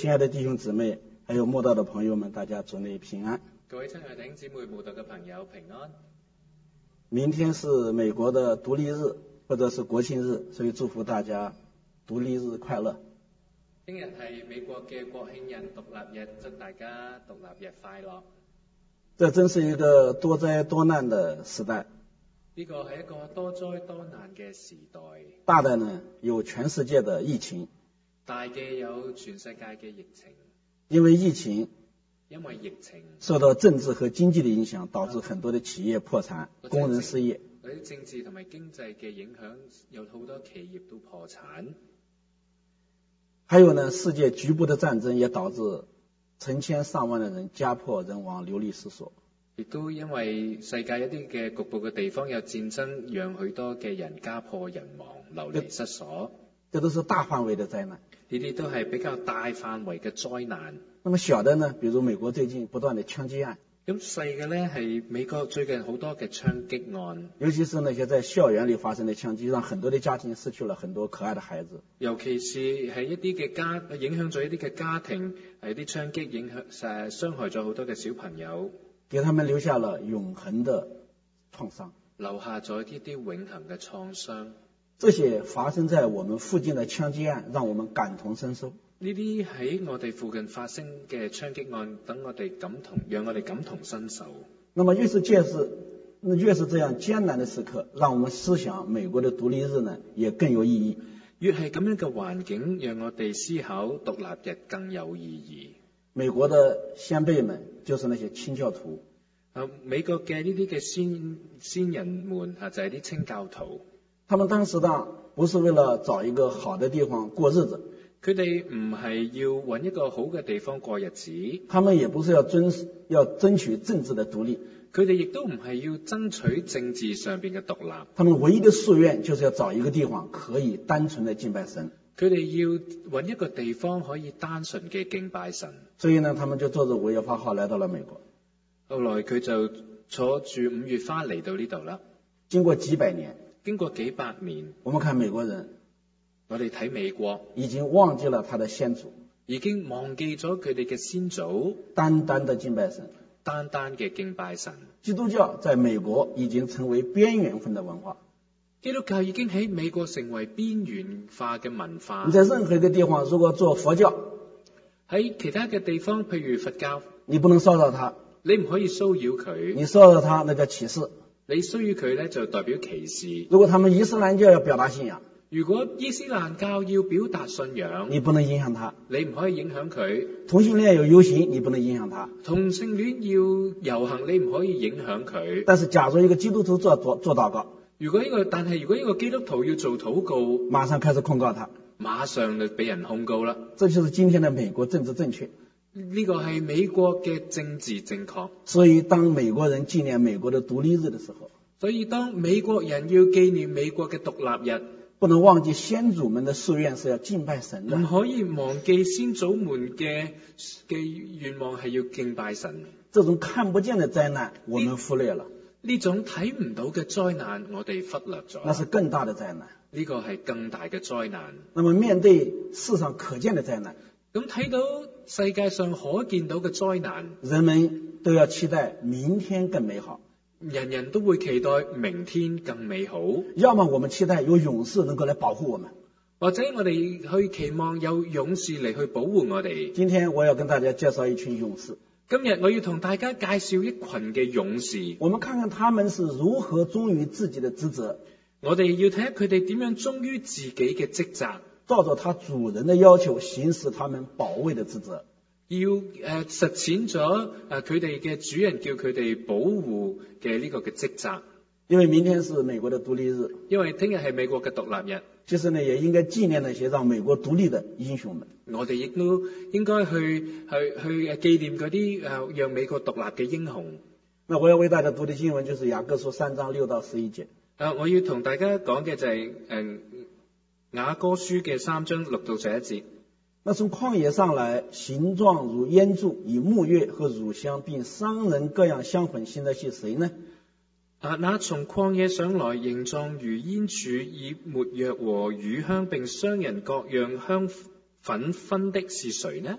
亲爱的弟兄姊妹，还有慕道的朋友们，大家主内平安。 各位親愛弟兄姊妹、慕道嘅朋友平安。 明天是美國的獨立日，或者是國慶日，所以祝福大家獨立日快樂。 聽日係美國嘅國慶日、獨立日，祝大家獨立日快樂。 這真是一個多災多難的時代。 呢個係一個多災多難嘅時代。 大的呢，有全世界的疫情。 大嘅有全世界嘅疫情。 因為疫情受到政治和經濟的影響，導致很多的企業破產，工人失業。 啲政治同埋經濟嘅影響，有好多企業都破產。 還有呢，世界局部的戰爭也導致成千上萬的人家破人亡、流離失所。 亦都因為世界一啲嘅局部嘅地方有戰爭，讓許多嘅人家破人亡、流離失所。 這都是大範圍的災難。 呢啲都係比較大範圍嘅災難。 那麼小的呢，比如美國最近不斷的槍擊案。 咁細嘅呢，係美國最近好多嘅槍擊案。 尤其是那些在校園裏發生的槍擊，讓很多的家庭失去了很多可愛的孩子。 尤其是係一啲嘅影響咗一啲嘅家庭，係啲槍擊傷害咗好多嘅小朋友， 給他們留下了永恆的創傷， 留下咗一啲永恆嘅創傷。 這些發生在我們附近的槍擊案，讓我們感同身受。 呢啲喺我哋附近發生嘅槍擊案，讓我哋感同身受。 那麼越是這樣艱難的時刻，讓我們思想美國的獨立日呢，也更有意義。 越係咁樣嘅環境，讓我哋思考獨立日更有意義。 美國的先輩們就是那些清教徒。 美國嘅呢啲嘅先人們就係啲清教徒。 他們當時不是為了找一個好的地方過日子， 佢哋唔係要揾一個好嘅地方過日子， 他們也不是要爭取政治的獨立， 佢哋亦都唔係要爭取政治上邊嘅獨立， 他們唯一的夙願就是要找一個地方可以單純的敬拜神， 佢哋要揾一個地方可以單純嘅敬拜神。 所以呢，他們就坐着5月花號來到了美國。 後來佢就坐住5月花嚟到呢度啦。 經過幾百年， 我們看美國人， 我哋睇美國已經忘記了他的先祖， 已經忘記咗佢哋嘅先祖， 單單的敬拜神， 單單嘅敬拜神。 基督教在美國已經成為邊緣化的文化， 基督教已經喺美國成為邊緣化嘅文化。 你在任何一個地方如果做佛教， 喺其他嘅地方譬如佛教， 你不能騷擾他， 你唔可以騷擾佢， 你騷擾他那叫歧視， 你騷擾佢咧就代表歧視。 如果他們伊斯蘭教要表達信仰， 如果伊斯蘭教要表達信仰， 你不能影響他， 你唔可以影響佢。 同性戀有遊行，你不能影響他， 同性戀要遊行，你唔可以影響佢。 但是假如一個基督徒做禱告， 但係如果一個基督徒要做禱告， 馬上開始控告他， 馬上就俾人控告啦。 這就是今天的美國政治正確。 呢個係美國嘅政治正確。 所以當美國人紀念美國的獨立日的時候， 所以當美國人要紀念美國嘅獨立日， 不能忘記先祖們的夙願是要敬拜神的， 唔可以忘記先祖們嘅願望係要敬拜神。 這種看不見的災難我們忽略了， 呢種睇唔到嘅災難我哋忽略咗， 那是更大的災難。 呢個係更大嘅災難。 那麼面對世上可見的災難， 咁睇到世界上可見到嘅災難， 人們都要期待明天更美好， 人人都會期待明天更美好。 要麼我們期待有勇士能夠來保護我們， 或者我哋去期望有勇士嚟去保護我哋。 今天我要跟大家介紹一群勇士。 今日我要同大家介紹一群嘅勇士， 我們看看他們是如何忠於自己的職責。 我哋要睇下佢哋點樣忠於自己嘅職責， 照着他主人的要求行使他們保衛的職責。 要實踐咗佢哋嘅主人叫佢哋保護嘅呢個嘅職責。 因為明天是美國的獨立日， 因為聽日係美國嘅獨立日， 其實呢也應該紀念那些讓美國獨立的英雄們。 我哋亦都應該去紀念嗰啲讓美國獨立嘅英雄。 那我要為大家讀的經文就是雅各書3章6到11節。 我要同大家講嘅就係雅歌書嘅3章6到11節。 那從曠野上來，形狀如煙柱，以牧月和乳香並商人各樣香粉行的是誰呢？ 那從曠野上來，形狀如煙柱，以沒藥和乳香並商人各樣香粉分的是誰呢？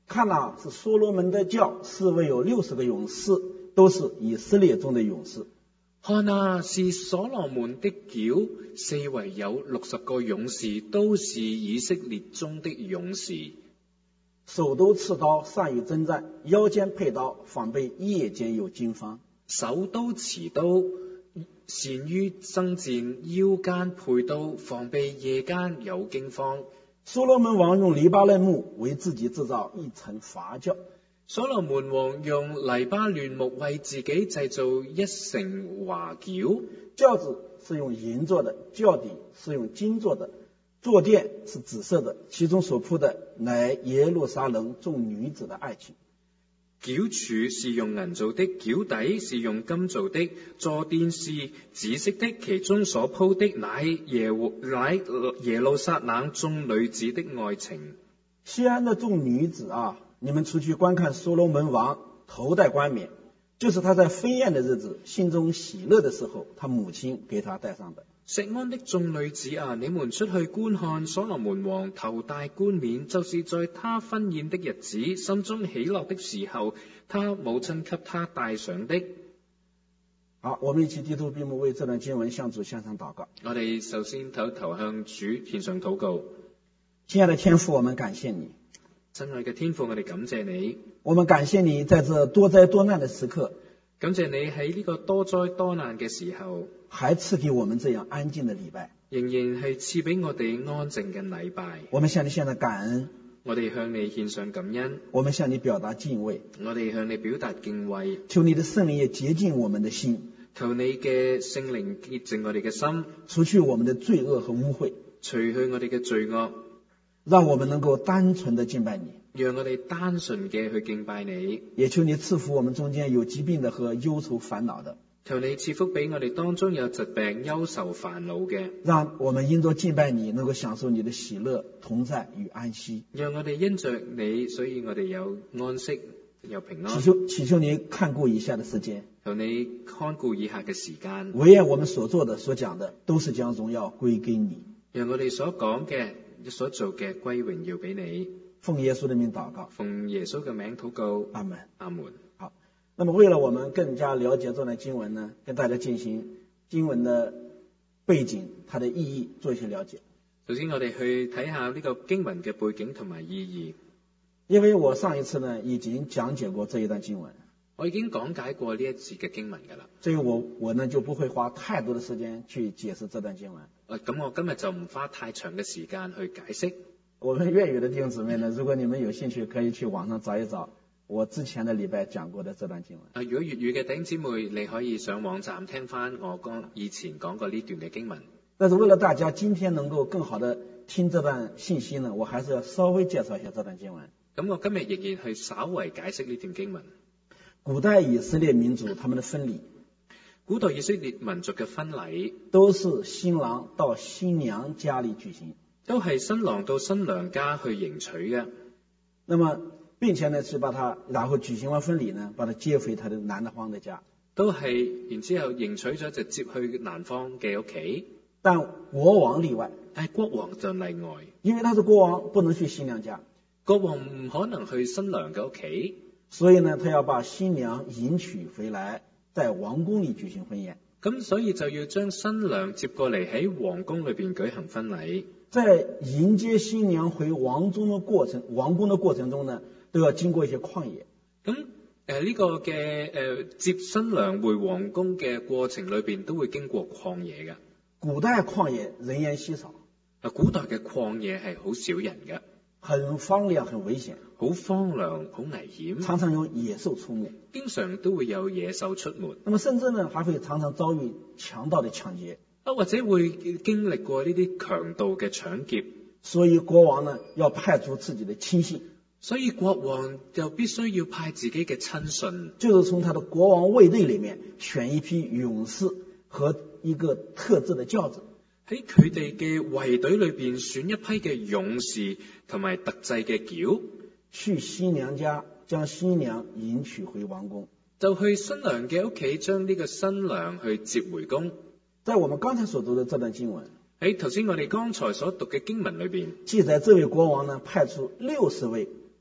看哪，是所羅門的轎，四圍有60個勇士，都是以色列中的勇士。 看啊，是所羅門的轎，四圍有60個勇士，都是以色列中的勇士。 手都持刀，善於征戰，腰間佩刀，防備夜間有驚慌。 手都持刀，善於爭戰，腰間佩刀，防備夜間有驚慌。 所羅門王用黎巴嫩木為自己製造一乘法轎。 所羅門王用黎巴嫩木為自己製造一乘華轎。 轎子是用銀做的，轎底是用金做的，坐墊是紫色的，其中所鋪的乃耶路撒冷眾女子的愛情。 轎柱是用銀做的，轎底是用金做的，坐墊是紫色的，其中所鋪的乃耶路撒冷眾女子的愛情。 西安的眾女子啊，你們出去觀看所羅門王頭戴冠冕，就是他在婚宴的日子，心中喜樂的時候，他母親給他戴上的。 錫安的眾女子啊，你們出去觀看所羅門王頭戴冠冕，就是在他婚宴的日子，心中喜樂的時候，他母親給他戴上的。 好，我們一起低頭閉目，為這段經文向主獻上禱告。 我哋首先頭向主獻上禱告。 親愛的天父，我們感謝你。 親愛嘅天父，我哋感謝你。 我們感謝你在這多災多難的時刻， 感謝你喺呢個多災多難嘅時候， 還賜給我們這樣安靜的禮拜， 仍然係賜俾我哋安靜嘅禮拜。 我們向你獻上感恩， 我哋向你獻上感恩， 我們向你表達敬畏， 我哋向你表達敬畏。 求你的聖靈也潔淨我們的心， 求你嘅聖靈潔淨我哋嘅心， 除去我們的罪惡和污穢， 除去我哋嘅罪惡， 讓我們能夠單純的敬拜你， 讓我哋單純嘅去敬拜你。 也求你賜福我們中間有疾病的和憂愁煩惱的， 求你賜福俾我哋當中有疾病、憂愁、煩惱嘅， 讓我們因着敬拜你能夠享受你的喜樂、同在與安息。 讓我哋因着你，所以我哋有安息、有平安。 祈求你看顧以下的時間， 求你看顧以下嘅時間， 惟願我們所做的、所講的，都是將榮耀歸給你。 讓我哋所講嘅、所做嘅歸榮耀俾你。 奉耶穌的名禱告， 奉耶穌嘅名禱告， 阿門， 阿門。 好，那麼為了我們更加了解這段經文呢，跟大家進行經文的背景、它的意義做一些了解。 首先我哋去睇下呢個經文嘅背景同埋意義。 因為我上一次呢已經講解過這一段經文， 我已經講解過呢一節嘅經文㗎啦， 所以我呢就不會花太多的時間去解釋這段經文。 咁我今日就唔花太長嘅時間去解釋。 我們粵語的弟兄姊妹呢，如果你們有興趣，可以去網上找一找我之前的禮拜講過的這段經文。 如果粵語嘅弟兄姊妹，你可以上網站聽翻我以前講過呢段嘅經文。 但是為了大家今天能夠更好的聽這段信息呢，我還是要稍微介紹一下這段經文。 咁我今日仍然去稍為解釋呢段經文。 古代以色列民族他們的婚禮， 古代以色列民族嘅婚禮都是新郎到新娘家裏舉行， 都係新郎到新娘家去迎娶嘅。 那麼並且呢是把他，然後舉行完婚禮呢，把他接回他的男方的家， 都係然之後迎娶咗就接去男方嘅屋企。 但國王例外， 但係國王就例外， 因為他是國王，不能去新娘家。 國王唔可能去新娘嘅屋企， 所以呢，他要把新娘迎娶回來，在王宮裏舉行婚宴。 咁所以就要將新娘接過嚟喺皇宮裏邊舉行婚禮。 在迎接新娘回王宮的過程中呢，都要經過一些曠野。 咁呢個嘅接新娘回皇宮嘅過程裏邊都會經過曠野嘅。 古代曠野人煙稀少， 古代嘅曠野係好少人嘅， 很荒涼，很危險， 好荒涼，好危險， 常常有野獸出沒， 經常都會有野獸出沒。 那麼甚至呢，還會常常遭遇強盜的搶劫， 或者會經歷過呢啲強盜嘅搶劫。 所以國王呢要派出自己的親信， 所以國王就必須要派自己嘅親信， 就是從他的國王衛隊裏面選一批勇士和一個特制的轎子， 喺佢哋嘅衛隊裏邊選一批嘅勇士同埋特製嘅轎， 去新娘家將新娘迎娶回王宮， 就去新娘嘅屋企將呢個新娘去接回宮。 在我們剛才所讀的這段經文， 喺頭先我哋剛才所讀嘅經文裏邊， 記載這位國王呢派出60位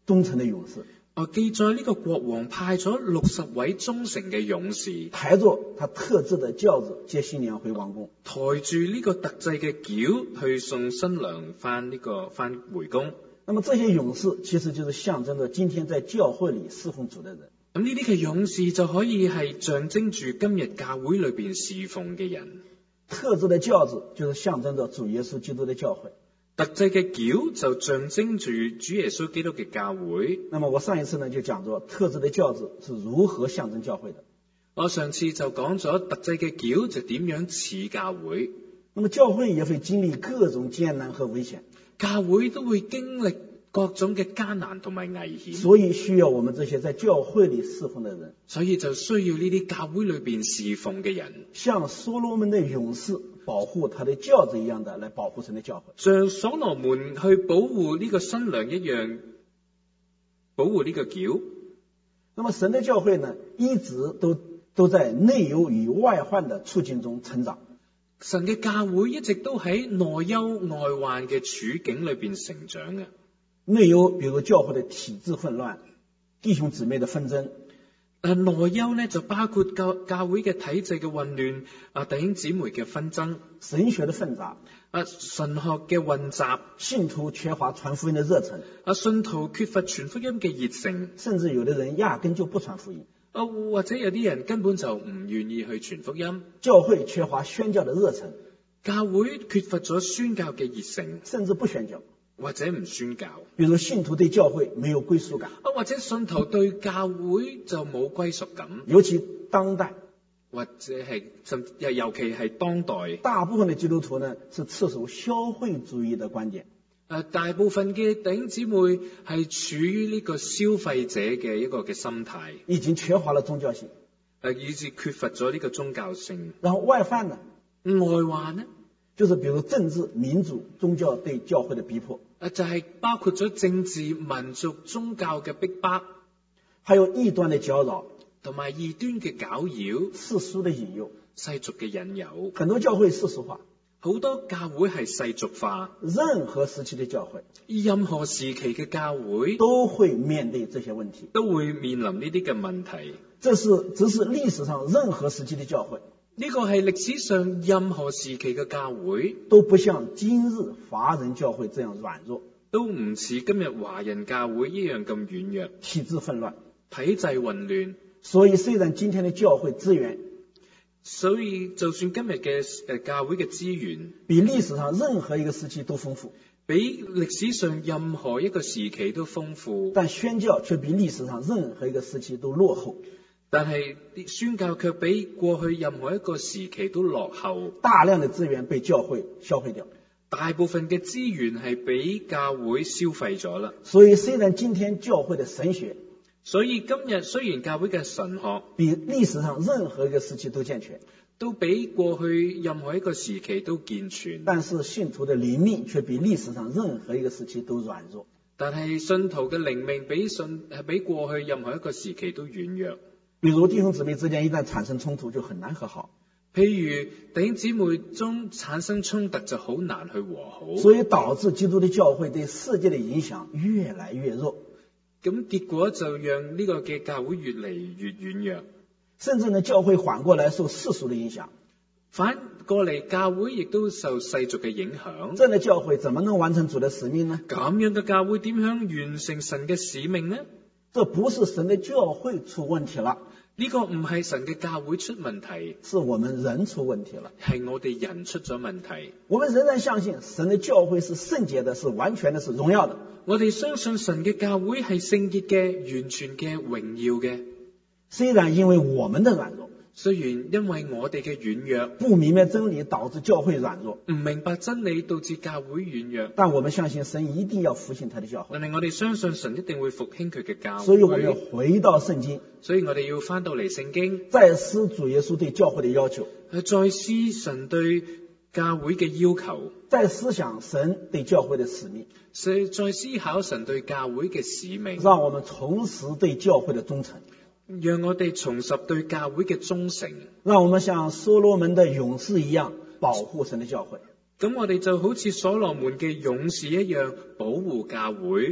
忠誠的勇士， 記載呢個國王派咗60位忠誠嘅勇士， 抬着他特制的轎子接新娘回王宮。 抬住呢個特製嘅轎去送新娘翻回宮。 那麼這些勇士其實就是象徵着今天在教會裏侍奉主的人。 咁呢啲嘅勇士就可以係象徵住今日教會裏邊侍奉嘅人。 特制的轎子就是象徵着主耶穌基督的教會。 特製嘅轎就象徵住主耶穌基督嘅教會。 那麼我上一次呢就講咗特制的轎子是如何象徵教會的。 我上次就講咗特製嘅轎就點樣似教會。 那麼教會也會經歷各種艱難和危險。 教會都會經歷各種嘅艱難同埋危險， 所以需要我們這些在教會裏侍奉的人， 所以就需要呢啲教會裏邊侍奉嘅人， 像所羅門的勇士保護他的轎子一樣的來保護神的教會， 像所羅門去保護呢個新娘一樣保護呢個轎。 那麼神的教會呢，一直都在內憂與外患的處境中成長。 神嘅教會一直都喺內憂外患嘅處境裏邊成長嘅。 內憂比如教會的體制混亂，弟兄姊妹的紛爭。 內憂呢就包括教會嘅體制嘅混亂，弟兄姊妹嘅紛爭， 神學的混雜， 神學嘅混雜， 信徒缺乏傳福音的熱忱， 信徒缺乏傳福音嘅熱誠， 甚至有的人壓根就不傳福音。 或者有啲人根本就唔願意去傳福音。 教會缺乏宣教的熱忱， 教會缺乏咗宣教嘅熱誠， 甚至不宣教， 或者唔宣教。 比如信徒對教會沒有歸屬感， 或者信徒對教會就冇歸屬感。 尤其當代， 或者係尤其係當代， 大部分的基督徒呢是持守消費主義的觀點。 大部分嘅弟兄姊妹係處於呢個消費者嘅一個嘅心態， 已經缺乏了宗教性， 以致缺乏咗呢個宗教性。 然後外患呢？ 外患呢？就是比如政治、民主、宗教對教會的逼迫， 就係包括咗政治、民族、宗教嘅逼迫， 還有異端的攪擾， 同埋異端嘅攪擾， 世俗的引誘， 世俗嘅引誘。 很多教會世俗化， 好多教會係世俗化。 任何時期的教會， 任何時期嘅教會都會面對這些問題， 都會面臨呢啲嘅問題。 這只是歷史上任何時期的教會， 呢個係歷史上任何時期嘅教會， 都不像今日華人教會這樣軟弱， 都唔似今日華人教會一樣咁軟弱， 體制混亂， 體制混亂。 所以雖然今天的教會資源， 所以就算今日嘅教會嘅資源比歷史上任何一個時期都豐富， 比歷史上任何一個時期都豐富， 但宣教卻比歷史上任何一個時期都落後。 但係宣教卻比過去任何一個時期都落後， 大量的資源被教會消費掉， 大部分嘅資源係俾教會消費咗啦。 所以雖然今天教會的神學， 所以今日雖然教會嘅神學比歷史上任何一個時期都健全， 都比過去任何一個時期都健全， 但是信徒的靈命卻比歷史上任何一個時期都軟弱。 但係信徒嘅靈命比過去任何一個時期都軟弱。 比如弟兄姊妹之間一旦產生衝突，就很難和好。 譬如弟兄姊妹中產生衝突，就好難去和好。 所以導致基督的教會對世界的影響越來越弱。 咁結果就讓呢個嘅教會越嚟越軟弱， 甚至呢教會反過來受世俗的影響。 反過嚟教會亦都受世俗嘅影響。 這樣的教會怎麼能完成主的使命呢？ 咁樣嘅教會點樣完成神嘅使命呢？ 這不是神的教會出問題了， 呢個唔係神嘅教會出問題， 是我們人出問題了， 係我哋人出咗問題。 我們仍然相信神的教會是聖潔的，是完全的，是榮耀的。 我哋相信神嘅教會係聖潔嘅、完全嘅、榮耀嘅。 雖然因為我們的軟弱， 雖然因為我哋嘅軟弱， 不明白真理導致教會軟弱， 唔明白真理導致教會軟弱， 但我們相信神一定要復興他的教會。 但係我哋相信神一定會復興佢嘅教會。 所以我們要回到聖經， 所以我哋要翻到嚟聖經， 再思主耶穌對教會的要求， 再思神對教會嘅要求， 再思想神對教會的使命， 再思考神對教會嘅使命， 讓我們重拾對教會的忠誠， 讓我哋重拾對教會嘅忠誠， 讓我們像所羅門的勇士一樣保護神的教會。 咁我哋就好似所羅門嘅勇士一樣保護教會。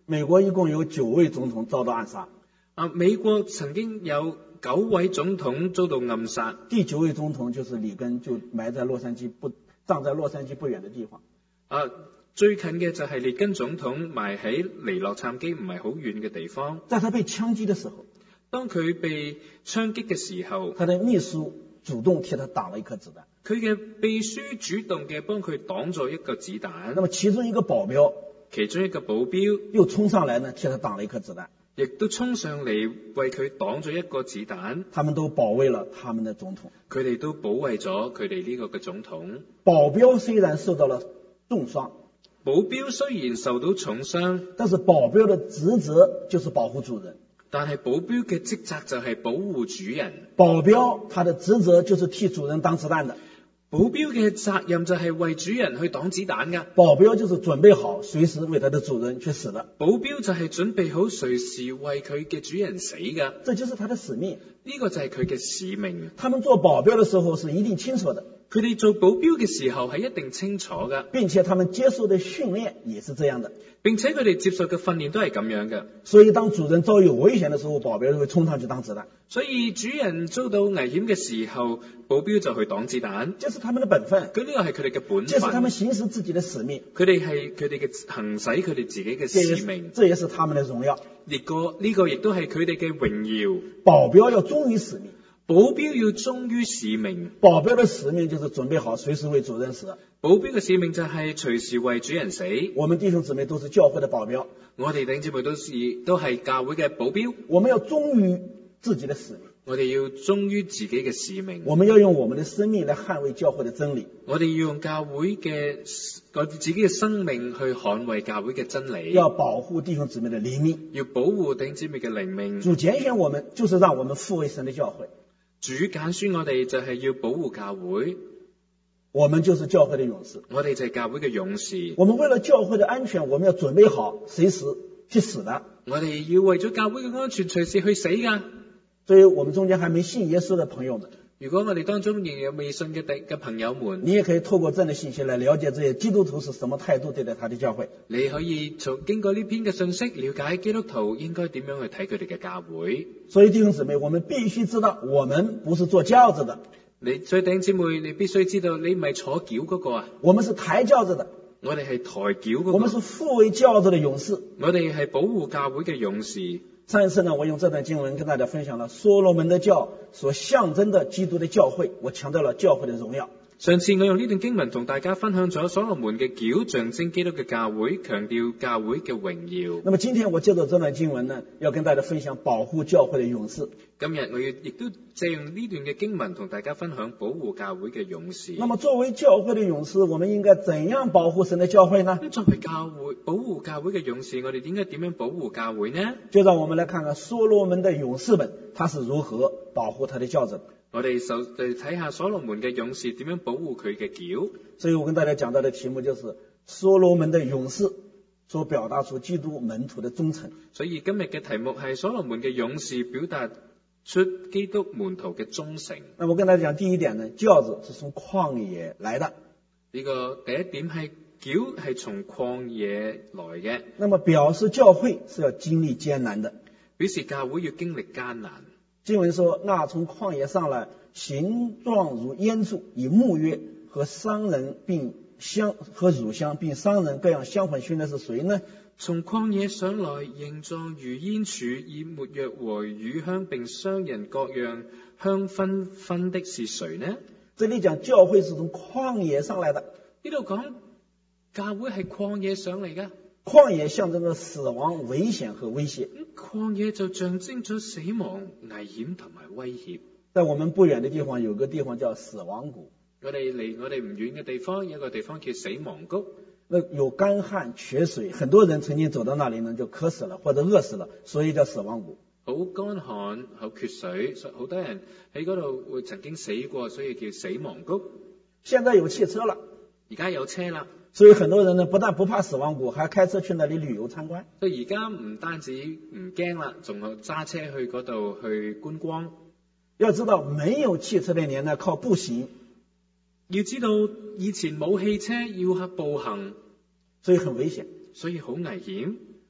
美國一共有9位總統遭到暗殺。 美國曾經有9位總統遭到暗殺。 第9位總統就是里根，就埋在洛杉磯葬在洛杉磯不遠的地方。 最近嘅就係列根總統埋喺離洛杉磯唔係好遠嘅地方。 在他被槍擊的時候， 當佢被槍擊嘅時候， 他的秘書主動替他擋了一顆子彈。 佢嘅秘書主動嘅幫佢擋咗一個子彈。 那麼其中一個保鏢又衝上來呢，替他擋了一顆子彈。 亦都衝上嚟為佢擋咗一個子彈。 他們都保衛了他們的總統。 佢哋都保衛咗佢哋呢個嘅總統。 保鏢雖然受到了重傷， 保鏢雖然受到重傷， 但是保鏢的職責就是保護主人。 但係保鏢嘅職責就係保護主人。 保鏢他的職責就是替主人擋子彈的。 保鏢嘅責任就係為主人去擋子彈㗎。 保鏢就是準備好隨時為他的主人去死的。 保鏢就係準備好隨時為佢嘅主人死㗎。 這就是他的使命。 呢個就係佢嘅使命。 他們做保鏢的時候是一定清楚的。 佢哋做保鏢嘅時候係一定清楚㗎， 並且他們接受的訓練也是這樣的。 並且佢哋接受嘅訓練都係咁樣嘅。 所以當主人遭遇危險的時候，保鏢就會衝上去擋子彈。 所以主人遭到危險嘅時候，保鏢就去擋子彈。 這是他們的本分。 佢呢個係佢哋嘅本分。 這是他們行使自己的使命。 佢哋係佢哋嘅行使佢哋自己嘅使命。 這也是他們的榮耀。 呢個亦都係佢哋嘅榮耀。 保鏢要忠於使命。 保鏢要忠於使命。 保鏢的使命就是準備好隨時為主人死。 保鏢嘅使命就係隨時為主人死。 我們弟兄姊妹都是教會的保鏢。 我哋弟兄姊妹都係教會嘅保鏢。 我們要忠於自己的使命。 我哋要忠於自己嘅使命。 我們要用我們的生命來捍衛教會的真理。 我哋要用我哋自己嘅生命去捍衛教會嘅真理。 要保護弟兄姊妹的靈命。 要保護弟兄姊妹嘅靈命。 主揀選我們，就是讓我們護衛神的教會。 主揀選我哋就係要保護教會。 我們就是教會的勇士。 我哋就係教會嘅勇士。 我們為了教會的安全，我們要準備好隨時去死的。 我哋要為咗教會嘅安全隨時去死㗎。 所以我們中間還沒信耶穌的朋友們， 如果我哋當中仍然有未信嘅朋友們， 你也可以透過這樣的信息來了解這些基督徒是什麼態度對待他的教會。 你可以經過呢篇嘅信息了解基督徒應該點樣去睇佢哋嘅教會。 所以弟兄姊妹，我們必須知道，我們不是坐轎子的。 所以弟兄姊妹，你必須知道，你唔係坐轎嗰個啊。 我們是抬轎子的。 我哋係抬轎嗰個。 我們是護衛轎子的勇士。 我哋係保護教會嘅勇士。 上一次呢，我用這段經文跟大家分享了所羅門的教所象徵的基督的教會，我強調了教會的榮耀。 上次我用呢段經文同大家分享咗所羅門嘅轎象徵基督嘅教會，強調教會嘅榮耀。 那麼今天我借着這段經文呢，要跟大家分享保護教會的勇士。 今日我亦都借用呢段嘅經文同大家分享保護教會嘅勇士。 那麼作為教會的勇士，我們應該怎樣保護神的教會呢？ 作為保護教會嘅勇士，我哋應該點樣保護教會呢？ 就讓我們來看看所羅門的勇士們，他是如何保護他的轎子。 我哋睇下所羅門嘅勇士點樣保護佢嘅轎。 所以我跟大家講到的題目就是所羅門的勇士所表達出基督門徒的忠誠。 所以今日嘅題目係所羅門嘅勇士表達出基督門徒嘅忠誠。 那我跟大家講第一點呢，轎子是從曠野來的。 呢個第一點係轎係從曠野來嘅。 那麼表示教會是要經歷艱難的， 表示教會要經歷艱難。 經文說，那從曠野上來，形狀如煙柱，以木約和乳香並商人各樣香混熏的是誰呢？ 從曠野上來，形狀如煙柱，以沒藥和乳香並商人各樣香紛紛的是誰呢？ 這裡講教會是從曠野上來的。 呢度講教會係曠野上嚟㗎。 曠野象徵着死亡、危險和威脅。 曠野就象徵咗死亡、危險同埋威脅。 在我們不遠的地方有個地方叫死亡谷。 離我哋唔遠嘅地方有個地方叫死亡谷。 那有乾旱缺水，很多人曾經走到那裡呢就渴死了或者餓死了，所以叫死亡谷。 好乾旱、好缺水，好多人喺嗰度會曾經死過，所以叫死亡谷。 現在有汽車了， 而家有車啦。 所以很多人呢不但不怕死亡谷，還開車去那裡旅遊參觀。 所以而家唔單止唔驚啦，仲揸車去嗰度去觀光。 要知道沒有汽車的年代靠步行， 要知道以前冇汽車要步行， 所以很危險， 所以好危險。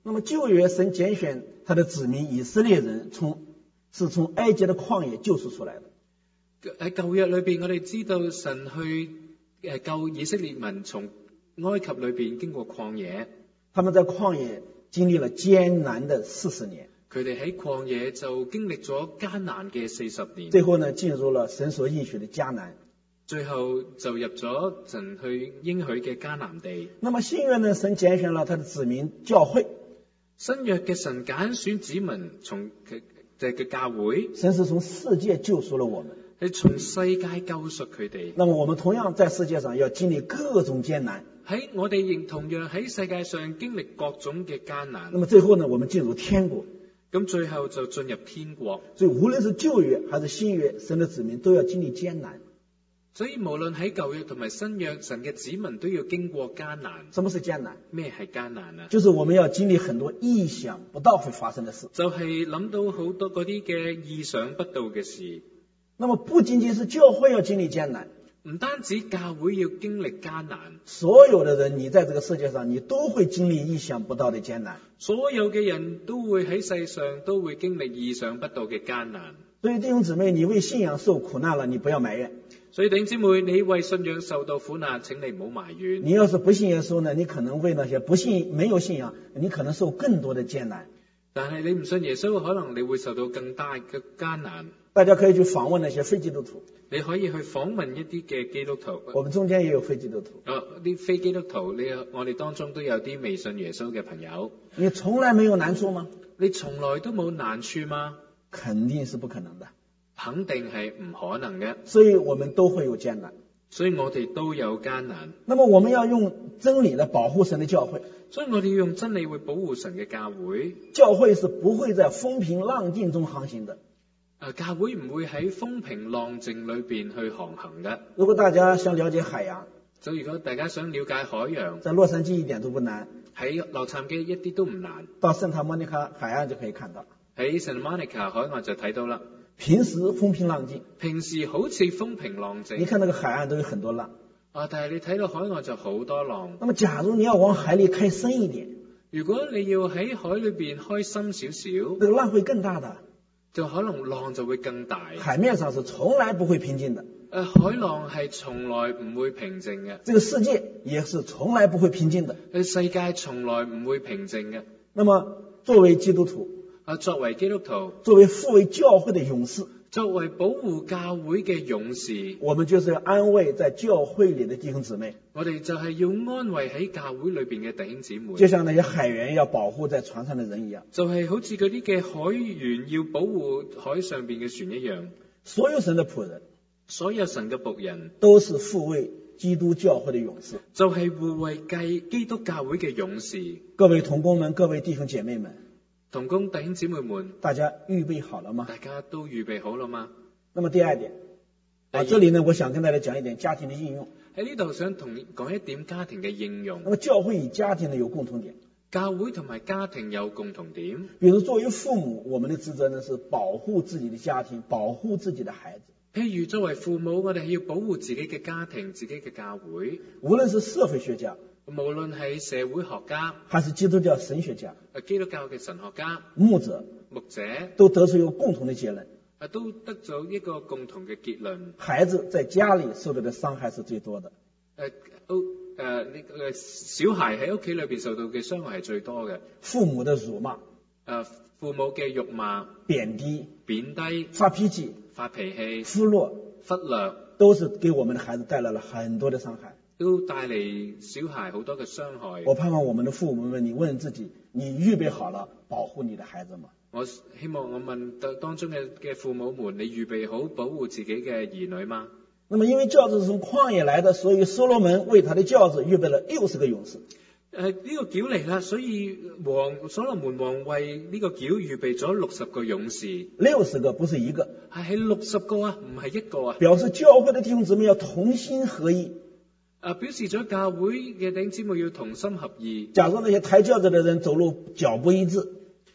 那麼舊約神揀選他的子民以色列人是從埃及的曠野救贖出來的。 喺舊約裏邊，我哋知道神去救以色列民從埃及裏邊經過曠野， 他們在曠野經歷了艱難的40年， 佢哋喺曠野就經歷咗艱難嘅40年， 最後呢進入了神所應許的迦南， 最後就入咗神去應許嘅迦南地。 那麼新約呢，神揀選了他的子民教會， 新約嘅神揀選子民從嘅教會， 神是從世界救贖了我們， 係從世界救贖佢哋。 那麼我們同樣在世界上要經歷各種艱難， 喺我哋亦同樣喺世界上經歷各種嘅艱難。 那麼最後呢，我們進入天國， 咁最後就進入天國。 所以無論是舊約還是新約，神的子民都要經歷艱難。 所以無論喺舊約同埋新約，神嘅子民都要經過艱難。 什麼是艱難？ 咩係艱難啊？ 就是我們要經歷很多意想不到會發生的事， 就係諗到好多嗰啲嘅意想不到嘅事。 那麼不僅僅是教會要經歷艱難， 唔單止教會要經歷艱難， 所有的人，你在這個世界上，你都會經歷意想不到的艱難。 所有嘅人都會喺世上都會經歷意想不到嘅艱難。 所以弟兄姊妹，你為信仰受苦難了，你不要埋怨。 所以弟兄姊妹，你為信仰受到苦難，請你唔好埋怨。 你要是不信耶穌呢，你可能為那些沒有信仰，你可能受更多的艱難。 但係你唔信耶穌，可能你會受到更大嘅艱難。 大家可以去訪問那些非基督徒， 你可以去訪問一啲嘅基督徒。 我們中間也有非基督徒。 啲非基督徒，我哋當中都有啲未信耶穌嘅朋友。 你從來沒有難處嗎？ 你從來都冇難處嗎？ 肯定是不可能的， 肯定係唔可能嘅。 所以我們都會有艱難， 所以我哋都有艱難。 那麼我們要用真理來保護神的教會， 所以我哋要用真理去保護神嘅教會。 教會是不會在風平浪靜中航行的。 教會唔會喺風平浪靜裏邊去航行嘅。 如果大家想了解海洋， 所以如果大家想了解海洋， 在洛杉磯一點都不難， 喺洛杉磯一啲都唔難， 到聖塔莫尼卡海岸就可以看到。 喺聖莫尼卡海岸就睇到啦。 平時風平浪靜， 平時好似風平浪靜， 你看那個海岸都有很多浪。 但係你睇到海岸就好多浪。 那麼假如你要往海裡開深一點， 如果你要喺海裏邊開深少少， 這個浪會更大的， 就可能浪就會更大。 海面上是從來不會平靜的。 海浪係從來唔會平靜嘅。 這個世界也是從來不會平靜的。 世界從來唔會平靜嘅。 那麼作為基督徒， 作為基督徒， 作為護衛教會的勇士， 作為保護教會嘅勇士， 我們就是要安慰在教會裡的弟兄姊妹。 我哋就係要安慰喺教會裏邊嘅弟兄姊妹， 就像那些海員要保護在船上的人一樣， 就係好似嗰啲嘅海員要保護海上邊嘅船一樣。 所有神的僕人， 所有神嘅僕人都是護衛基督教會的勇士， 就係護衛基督教會嘅勇士。 各位同工們，各位弟兄姐妹們， 同工弟兄姊妹們， 大家預備好了嗎？ 大家都預備好了嗎？ 那麼第二點，這裡呢，我想跟大家講一點家庭的應用。 喺呢度想同講一點家庭嘅應用。 那麼教會與家庭呢有共同點， 教會同埋家庭有共同點。 比如作為父母，我們的職責呢是保護自己的家庭，保護自己的孩子。 譬如作為父母，我哋係要保護自己嘅家庭、自己嘅教會。 無論是社會學家， 無論係社會學家， 還是基督教神學家， 基督教嘅神學家、 牧者，都得出一個共同的結論， 都得咗一個共同嘅結論。 孩子在家裡受到的傷害是最多的。 小孩喺屋企裏邊受到嘅傷害係最多嘅。 父母的辱罵， 父母嘅辱罵、 貶低、發脾氣、忽略，都是給我們的孩子帶來了很多的傷害， 都帶嚟小孩好多嘅傷害。 我盼望我們的父母們，你問自己，你預備好了保護你的孩子嗎？ 我希望我問當中嘅父母們，你預備好保護自己嘅兒女嗎？ 那麼因為轎子是從曠野來的，所以所羅門為他的轎子預備了60個勇士。 呢個轎嚟啦，所以所羅門王為呢個轎預備咗60個勇士。 60個不是一個， 係60個啊，唔係一個啊。 表示教會的弟兄姊妹要同心合意。 表示咗教會嘅弟兄姊妹要同心合意。 假如那些抬轎子的人走路腳不一致，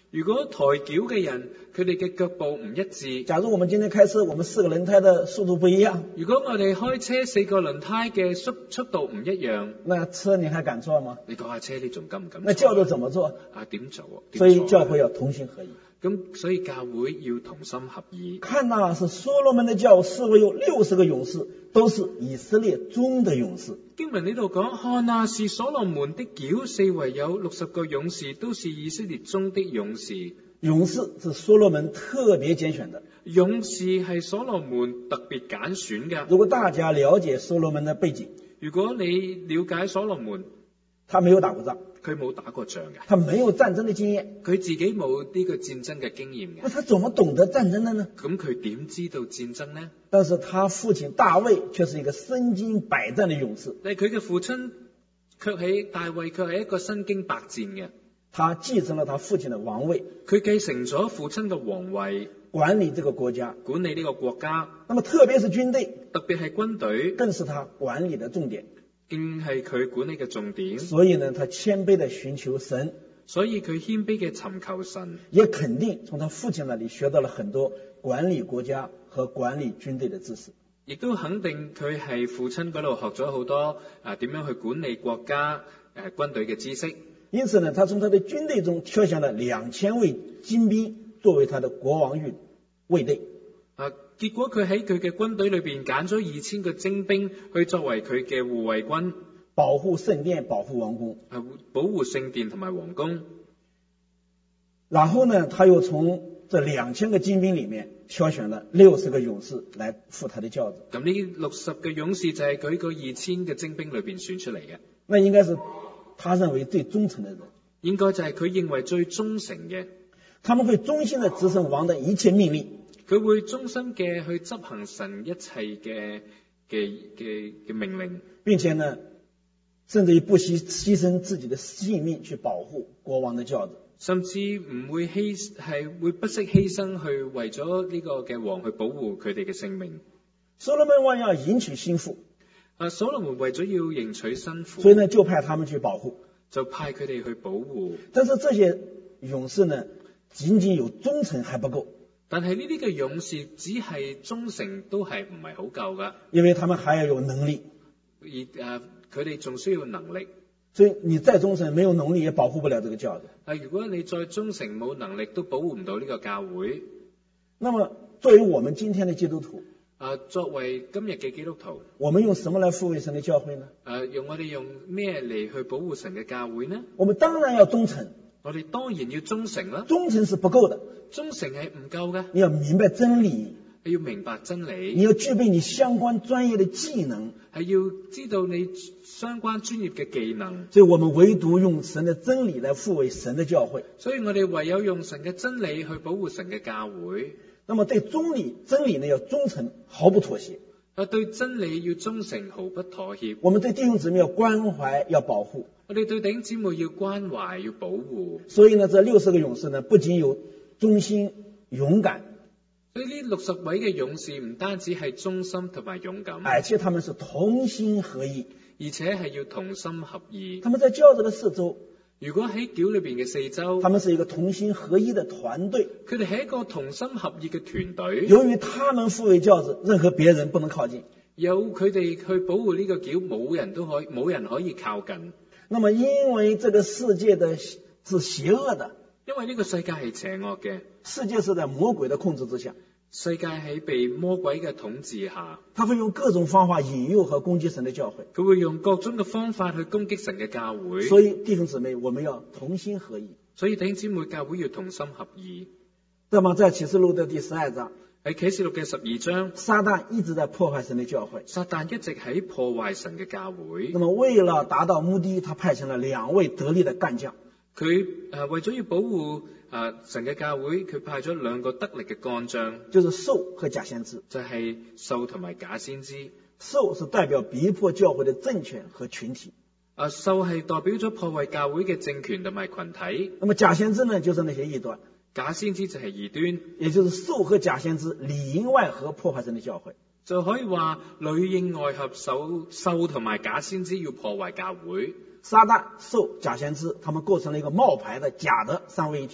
如果抬轎嘅人佢哋嘅腳步唔一致， 假如我們今天開車，我們4個輪胎的速度不一樣， 如果我哋開車4個輪胎嘅速度唔一樣， 那車你還敢坐嗎？ 你嗰架車你仲敢唔敢坐？ 那教導怎麼做？ 點做？ 所以教會要同心合意。 咁所以教會要同心合意。 看那是所羅門的轎，四圍有60個勇士，都是以色列中的勇士。 經文呢度講，看那是所羅門的轎，四圍有60個勇士，都是以色列中的勇士。 勇士是所羅門特別揀選的。 勇士係所羅門特別揀選嘅。 如果大家了解所羅門的背景， 如果你了解所羅門， 他沒有打過仗， 佢冇打過仗嘅， 他沒有戰爭的經驗， 佢自己冇呢個戰爭嘅經驗嘅。 那他怎麼懂得戰爭的呢？ 咁佢點知道戰爭呢？ 但是他父親大衛卻是一個身經百戰的勇士。 但係佢嘅父親大衛卻係一個身經百戰嘅。 他繼承了他父親的王位， 佢繼承咗父親嘅皇位， 管理這個國家， 管理呢個國家。 那麼特別是軍隊， 特別係軍隊， 更是他管理的重點， 更係佢管理嘅重點。 所以呢，他謙卑地尋求神， 所以佢謙卑嘅尋求神， 也肯定從他父親那裡學到了很多管理國家和管理軍隊的知識。 亦都肯定佢係父親嗰度學咗好多點樣去管理國家軍隊嘅知識。 因此呢，他從他的軍隊中挑選了2000位精兵作為他的國王與衛隊。 結果佢喺佢嘅軍隊裏邊揀咗2000個精兵去作為佢嘅護衛軍， 保護聖殿，保護王宮， 保護聖殿同埋王宮。 然後呢，他又從這2000個精兵裡面挑選了60個勇士來副他的轎子。 咁呢60個勇士就係佢個2000嘅精兵裏邊選出嚟嘅。 那應該是他認為最忠誠的人， 應該就係佢認為最忠誠嘅。 他們會忠心地執行王的一切命令， 佢會忠心嘅去執行神一切嘅命令，並且呢， 甚至於不惜犧牲自己的性命去保護國王的轎子， 甚至唔會會不惜犧牲去為咗呢個嘅王去保護佢哋嘅性命。 所羅門王要迎娶新婦， 所羅門為咗要迎娶新婦， 所以呢就派他們去保護， 就派佢哋去保護。 但是這些勇士呢，僅僅有忠誠還不夠。 但係呢啲嘅勇士只係忠誠都係唔係好夠噶， 因為他們還要有能力， 而佢哋仲需要能力。 所以你再忠誠沒有能力也保護不了這個教的。 如果你再忠誠冇能力都保護唔到呢個教會。 那麼作為我們今天的基督徒， 作為今日嘅基督徒， 我們用什麼來護衛神的教會呢？ 我哋用咩嚟去保護神嘅教會呢？ 我們當然要忠誠， 我哋當然要忠誠啦。 忠誠是不夠的， 忠誠係唔夠嘅。 你要明白真理， 你要明白真理， 你要具備你相關專業的技能， 係要知道你相關專業嘅技能。 所以我們唯獨用神的真理來護衛神的教會。 所以我哋唯有用神嘅真理去保護神嘅教會。 那麼對真理呢要忠誠，毫不妥協。 對真理要忠誠，毫不妥協。 我們對弟兄姊妹要關懷，要保護。 我哋對弟兄姊妹要關懷，要保護。 所以呢，這60個勇士呢，不僅有忠心勇敢， 所以呢60位嘅勇士唔單止係忠心同埋勇敢， 而且他們是同心合意， 而且係要同心合意。 他們在轎子的四周， 如果喺轎裏邊嘅四周， 他們是一個同心合意的團隊， 佢哋係一個同心合意嘅團隊。 由於他們護衛轎子，任何別人不能靠近。 有佢哋去保護呢個轎，冇人可以靠近。 那麼因為這個世界是邪惡的， 因為呢個世界係邪惡嘅， 世界是在魔鬼的控制之下， 世界喺被魔鬼嘅統治下， 他會用各種方法引誘和攻擊神的教會， 佢會用各種嘅方法去攻擊神嘅教會。 所以弟兄姊妹，我們要同心合意。 所以弟兄姊妹，教會要同心合意。 那麼在啟示錄的第12章， 喺啟示錄嘅12章， 撒旦一直在破壞神的教會， 撒旦一直喺破壞神嘅教會。 那麼為了達到目的，他派遣了2位得力的幹將。 佢為咗要保護神嘅教會，佢派咗2個得力嘅幹將， 就是獸和假先知， 就係獸同埋假先知。 獸是代表逼迫教會的政權和群體， 獸係代表咗破壞教會嘅政權同埋群體。 那麼假先知呢，就是那些異端。 假先知就係異端， 也就是獸和假先知裡應外合破壞神的教會， 就可以話裡應外合，獸同埋假先知要破壞教會。 撒旦、獸、假先知，他們構成了一個冒牌的假的三位一體。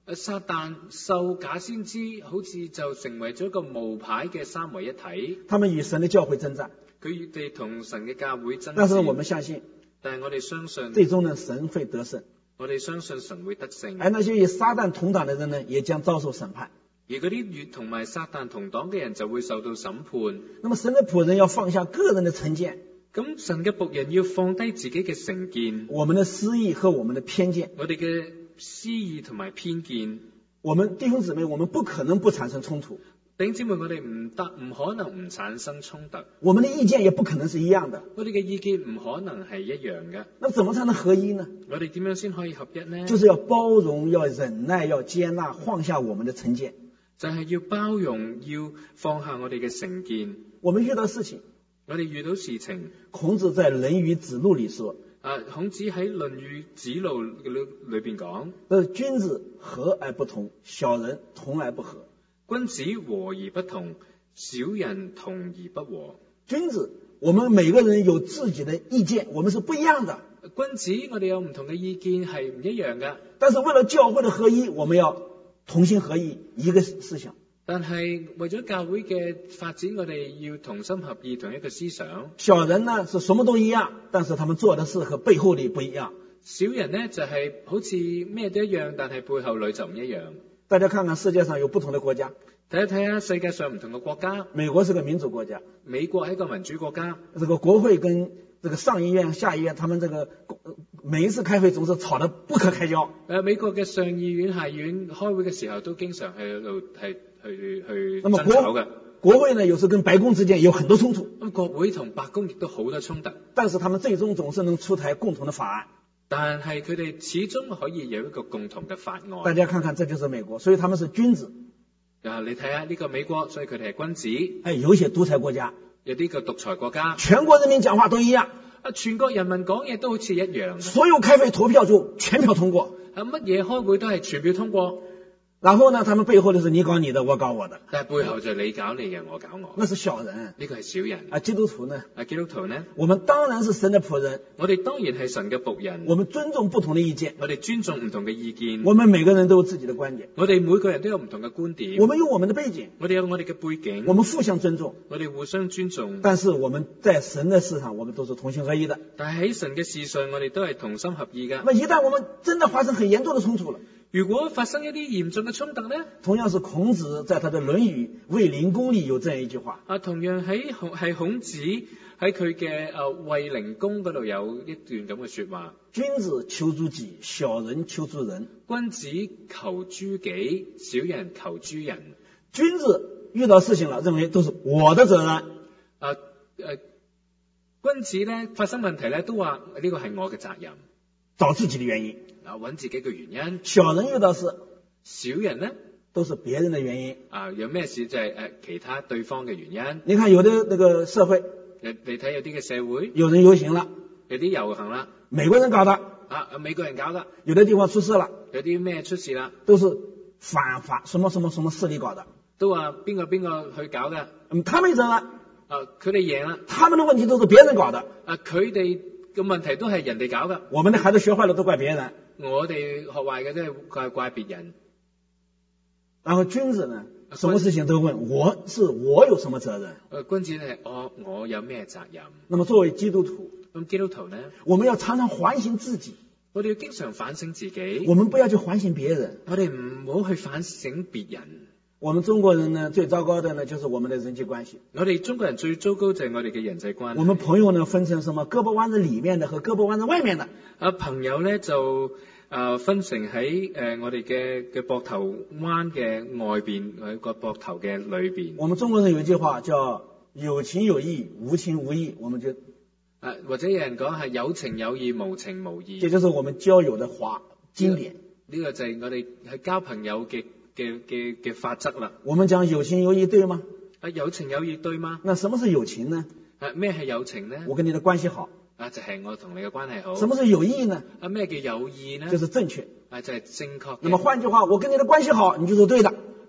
撒旦受假先知好似就成為咗一個冒牌嘅三位一體， 他們與神的教會爭戰。 佢哋同神嘅教會爭但是我戰。 們相信， 但係我哋相信， 最終呢，神會得勝。 我哋相信神會得勝。 而那些與撒旦同黨的人呢，也將遭受審判。 而嗰啲與同埋撒旦同黨嘅人就會受到審判。 那麼神的僕人要放下個人的成見， 咁神嘅僕人要放低自己嘅成見， 我們的私意和我們的偏見。 我哋嘅私意同埋偏見。 我們弟兄姊妹，我們不可能不產生衝突， 弟兄姊妹，我哋唔可能唔產生衝突， 我們的意見也不可能是一樣的。 我哋嘅意見唔可能係一樣嘅。 那怎麼才能合一呢？ 我哋點樣先可以合一呢？ 就是要包容，要忍耐，要接納，放下我們的成見。 就係要包容，要放下我哋嘅成見。 我們遇到事情， 我哋遇到事情， 孔子在《論語子路》裏說， 孔子喺《論語子路》裏邊講， 君子和而不同，小人同而不和。 君子和而不同，小人同而不和。 君子，我們每個人有自己的意見，我們是不一樣的。 君子，我哋有唔同嘅意見係唔一樣嘅。 但是為了教會的合一，我們要同心合意，一個思想。 但係為咗教會嘅發展，我哋要同心合意，同一個思想。 小人呢是什麼都一樣，但是他們做的事和背後裏不一樣。 小人呢就係好似咩都一樣，但係背後裏就唔一樣。 大家看看世界上有不同的國家， 睇一睇下世界上唔同嘅國家。 美國是個民主國家， 美國係一個民主國家。 這個國會跟這個上議院、下議院，他們這個每一次開會總是吵得不可開交。 美國嘅上議院、下議院開會嘅時候，都經常喺度去那麼爭吵嘅。 國會呢，有時跟白宮之間有很多衝突。 咁國會同白宮亦都好多衝突， 但是他們最終總是能出台共同的法案。 但係佢哋始終可以有一個共同嘅法案。 大家看看，這就是美國，所以他們是君子。 你睇下呢個美國，所以佢哋係君子。 有些獨裁國家， 有啲個獨裁國家， 全國人民講話都一樣。 全國人民講嘢都好似一樣。 所有開會投票就全票通過。 乜嘢開會都係全票通過。 然後呢，他們背後的是你搞你的，我搞我的。 但係背後就你搞你嘅，我搞我。 那是小人。 呢個係小人。 基督徒呢？ 基督徒呢？ 我們當然是神的僕人。 我哋當然係神嘅僕人。 我們尊重不同的意見。 我哋尊重唔同嘅意見。 我們每個人都有自己的觀點。 我哋每個人都有唔同嘅觀點。 我們有我們的背景。 我哋有我哋嘅背景。 我們互相尊重。 我哋互相尊重。 但是我們在神的事上，我們都是同心合一的。 但係喺神嘅事上，我哋都係同心合意㗎。 那一旦我們真的發生很嚴重的衝突了， 如果發生一啲嚴重嘅衝突呢？ 同樣是孔子在他的《論語衛靈公》裏有這樣一句話。 同樣係孔子喺佢嘅衛靈公嗰度有一段咁嘅說話。 君子求諸己，小人求諸人。 君子求諸己，小人求諸人。 君子遇到事情了，認為都是我的責任。 君子呢發生問題呢，都話呢個係我嘅責任， 找自己的原因。 揾自己嘅原因。 小人遇到事， 小人呢都是別人的原因。 有咩事就係其他對方嘅原因。 你看有的那個社會， 你睇有啲嘅社會， 有人遊行了， 有啲遊行啦， 美國人搞的。 美國人搞的。 有的地方出事了， 有啲咩出事啦， 都是反法什麼勢力搞的。 都話邊個去搞嘅。 他們贏了， 佢哋贏啦。 他們的問題都是別人搞的。 佢哋嘅問題都係人哋搞嘅。 我們的孩子學壞了都怪別人。 我哋學壞嘅都係怪別人。 然後君子呢，什麼事情都問我有什麼責任？ 君子係我有咩責任？ 那麼作為基督徒， 咁基督徒呢， 我們要常常反省自己。 我哋要經常反省自己。 我們不要去反省別人。 我哋唔好去反省別人。 我們中國人呢，最糟糕的呢，就是我們的人際關係。 我哋中國人最糟糕就係我哋嘅人際關係。 我們朋友呢，分成什麼胳膊彎子裏面的和胳膊彎子外面的。 朋友呢就分成喺我哋嘅膊頭彎嘅外邊，喺個膊頭嘅裏邊。 我們中國人有一句話叫有情有義，無情無義。我們就或者有人講係有情有義，無情無義。 這就是我們交友的經典。 呢個就係我哋係交朋友嘅法則啦。 我們講有情有義對嗎？ 有情有義對嗎？ 那什麼是有情呢？ 咩係有情呢？ 我跟你的關係好。 就係我同你嘅關係好。 什麼是有義呢？ 咩叫有義呢？ 就是正確。 就係正確。 那麼換句話，我跟你的關係好，你就是對的。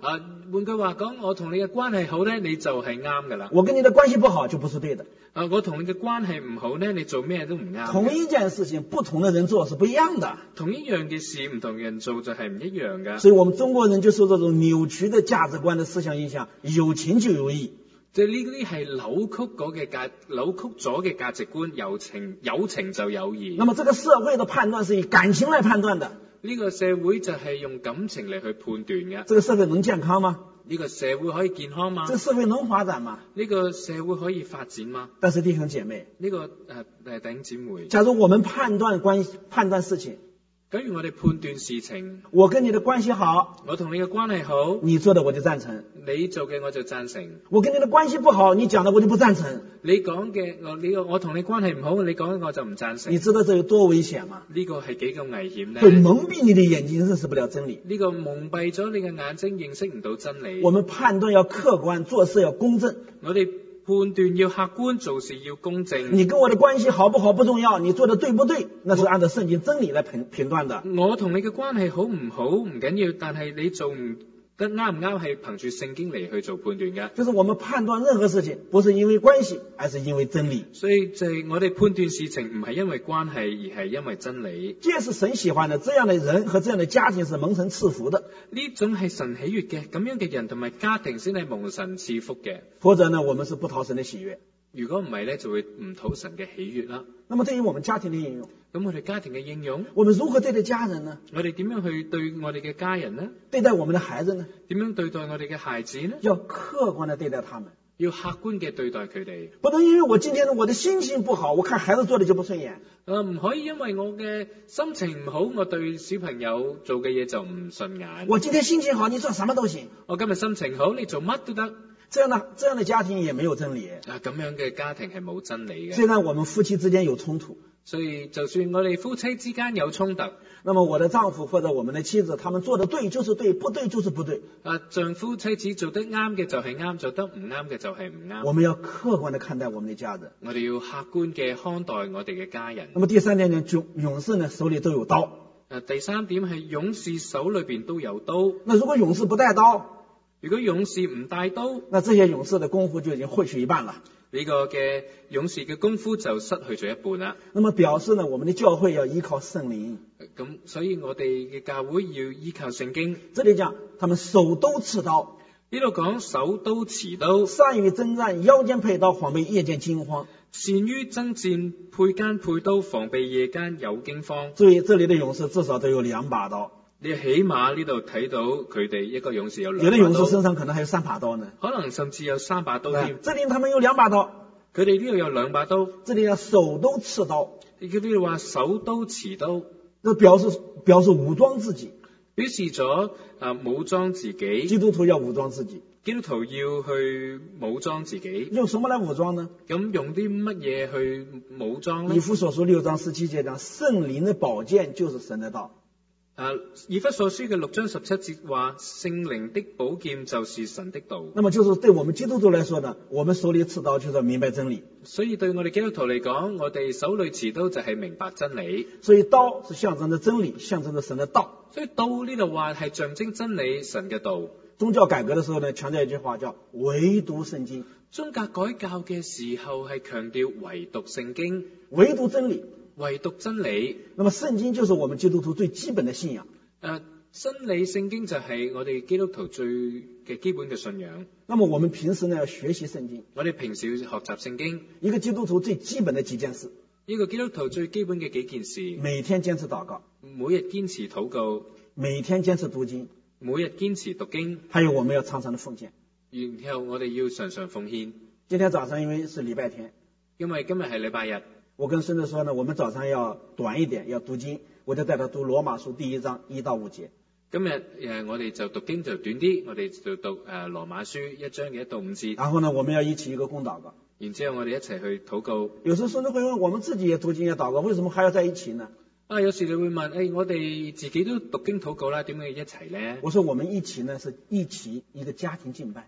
換句話講，我同你嘅關係好咧，你就係啱噶啦。 我跟你的關係不好就不是對的。 我同你嘅關係唔好咧，你做咩都唔啱。 同一件事情，不同的人做是不一樣的。 同一樣嘅事，唔同人做就係唔一樣噶。 所以我們中國人就受這種扭曲的價值觀的思想影響，有情就有義。 即係呢啲係扭曲咗嘅價值觀，有情就有義。 那麼這個社會的判斷是以感情來判斷的。 呢個社會就係用感情嚟去判斷嘅。 這個社會能健康嗎？ 呢個社會可以健康嗎？ 這個社會能發展嗎？ 呢個社會可以發展嗎？ 但是弟兄姐妹， 呢個弟兄姊妹， 假如我們判斷事情， 假如我哋判斷事情， 我跟你的關係好， 我同你嘅關係好， 你做的我就贊成； 你做嘅我就贊成。 我跟你的關係不好，你講的我就不贊成。 你講嘅我同你關係唔好，你講嘅我就唔贊成。 你知道這有多危險嗎？ 呢個係幾咁危險呢？ 會蒙蔽你的眼睛，認識不了真理。 呢個蒙蔽咗你嘅眼睛，認識唔到真理。 我們判斷要客觀，做事要公正。 我哋判斷要客觀，做事要公正。 你跟我的關係好不好不重要，你做的對不對，那是按照聖經真理來評斷的。 我同你嘅關係好唔好唔緊要，但係你做唔得啱唔啱係憑住聖經嚟去做判斷嘅。 就是我們判斷任何事情，不是因為關係，而是因為真理。 所以就係我哋判斷事情唔係因為關係，而係因為真理。 這是神喜歡的，這樣的人和這樣的家庭是蒙神賜福的。 呢種係神喜悅嘅，咁樣嘅人同埋家庭先係蒙神賜福嘅。 否則呢，我們是不討神的喜悅。 如果唔係咧，就會唔討神嘅喜悅啦。 那麼對於我們家庭的應用， 咁我哋家庭嘅應用， 我們如何對待家人呢？ 我哋點樣去對我哋嘅家人呢？ 對待我們的孩子呢？ 點樣對待我哋嘅孩子呢？ 要客觀地對待他們， 要客觀嘅對待佢哋。 不能因為我今天我的心情不好，我看孩子做的就不順眼。 唔可以因為我嘅心情唔好，我對小朋友做嘅嘢就唔順眼。 我今天心情好，你做什麼都行。 我今日心情好，你做乜都得。 這樣的家庭也沒有真理。 咁樣嘅家庭係冇真理嘅。 雖然我們夫妻之間有衝突， 所以就算我哋夫妻之間有衝突， 那麼我的丈夫或者我們的妻子，他們做的對就是對，不對就是不對。 丈夫妻子做得啱嘅就係啱，做得唔啱嘅就係唔啱。 我們要客觀地看待我們的家人。 我哋要客觀嘅看待我哋嘅家人。 那麼第三點呢，勇士呢手裏都有刀。 第三點係勇士手裏邊都有刀。 那如果勇士不帶刀， 如果勇士唔帶刀， 那這些勇士的功夫就已經毀去一半了。 呢個嘅勇士嘅功夫就失去咗一半啦。 那麼表示呢，我們的教會要依靠聖靈。 咁所以我哋嘅教會要依靠聖經。 這裏講他們手都持刀， 呢度講手都持刀， 善於征戰，腰間佩刀，防備夜間驚慌。 善於征戰，配肩配刀，防備夜間有驚慌。 所以這裏的勇士至少都有2把刀。 你起碼呢度睇到佢哋一個勇士有2把刀， 有的勇士身上可能還有3把刀呢， 可能甚至有3把刀添。 這裏他們有2把刀， 佢哋呢度有2把刀， 這裏要手都持刀。 佢呢度話手都持刀， 這表示武裝自己， 表示咗武裝自己。 基督徒要武裝自己， 基督徒要去武裝自己。 用什麼來武裝呢？ 咁用啲乜嘢去武裝呢？ 以弗所書6章17節講，聖靈的寶劍就是神的道。 以弗所書嘅6章17節話，聖靈的寶劍就是神的道。 那麼就是對我們基督徒來說呢，我們手裏持刀就是要明白真理。 所以對我哋基督徒嚟講，我哋手裏持刀就係明白真理。 所以刀是象徵着真理，象徵着神的道。 所以刀呢度話係象徵真理，神嘅道。 宗教改革的時候呢，強調一句話叫唯獨聖經。 宗教改教嘅時候係強調唯獨聖經， 唯獨真理， 唯獨真理。 那麼聖經就是我們基督徒最基本的信仰。 真理聖經就係我哋基督徒最嘅基本嘅信仰。 那麼我們平時呢要學習聖經。 我哋平時要學習聖經。 一個基督徒最基本的幾件事。 一個基督徒最基本嘅幾件事。 每天堅持禱告， 每日堅持禱告， 每天堅持讀經， 每日堅持讀經。 還有我們要常常的奉獻。 然後我哋要常常奉獻。 今天早上因為是禮拜天， 因為今日係禮拜日， 我跟孫子說呢，我們早上要短一點，要讀經，我就帶他讀羅馬書第1章1到5節。 今日我哋就讀經就短啲，我哋就讀羅馬書1章嘅1到5節。 然後呢，我們要一起一個共禱告。 然之後我哋一齊去禱告。 有時候孫子會問，我們自己也讀經也禱告，為什麼還要在一起呢？ 有時你會問，我哋自己都讀經禱告啦，點解要一齊呢？ 我說我們一起呢，是一起一個家庭敬拜。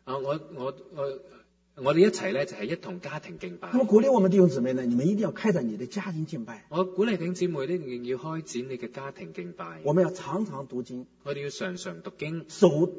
我哋一齊呢，就係一同家庭敬拜。 那麼鼓勵我們弟兄姊妹呢，你們一定要開展你的家庭敬拜。 我鼓勵弟兄姊妹一定要開展你嘅家庭敬拜。 我們要常常讀經， 我哋要常常讀經。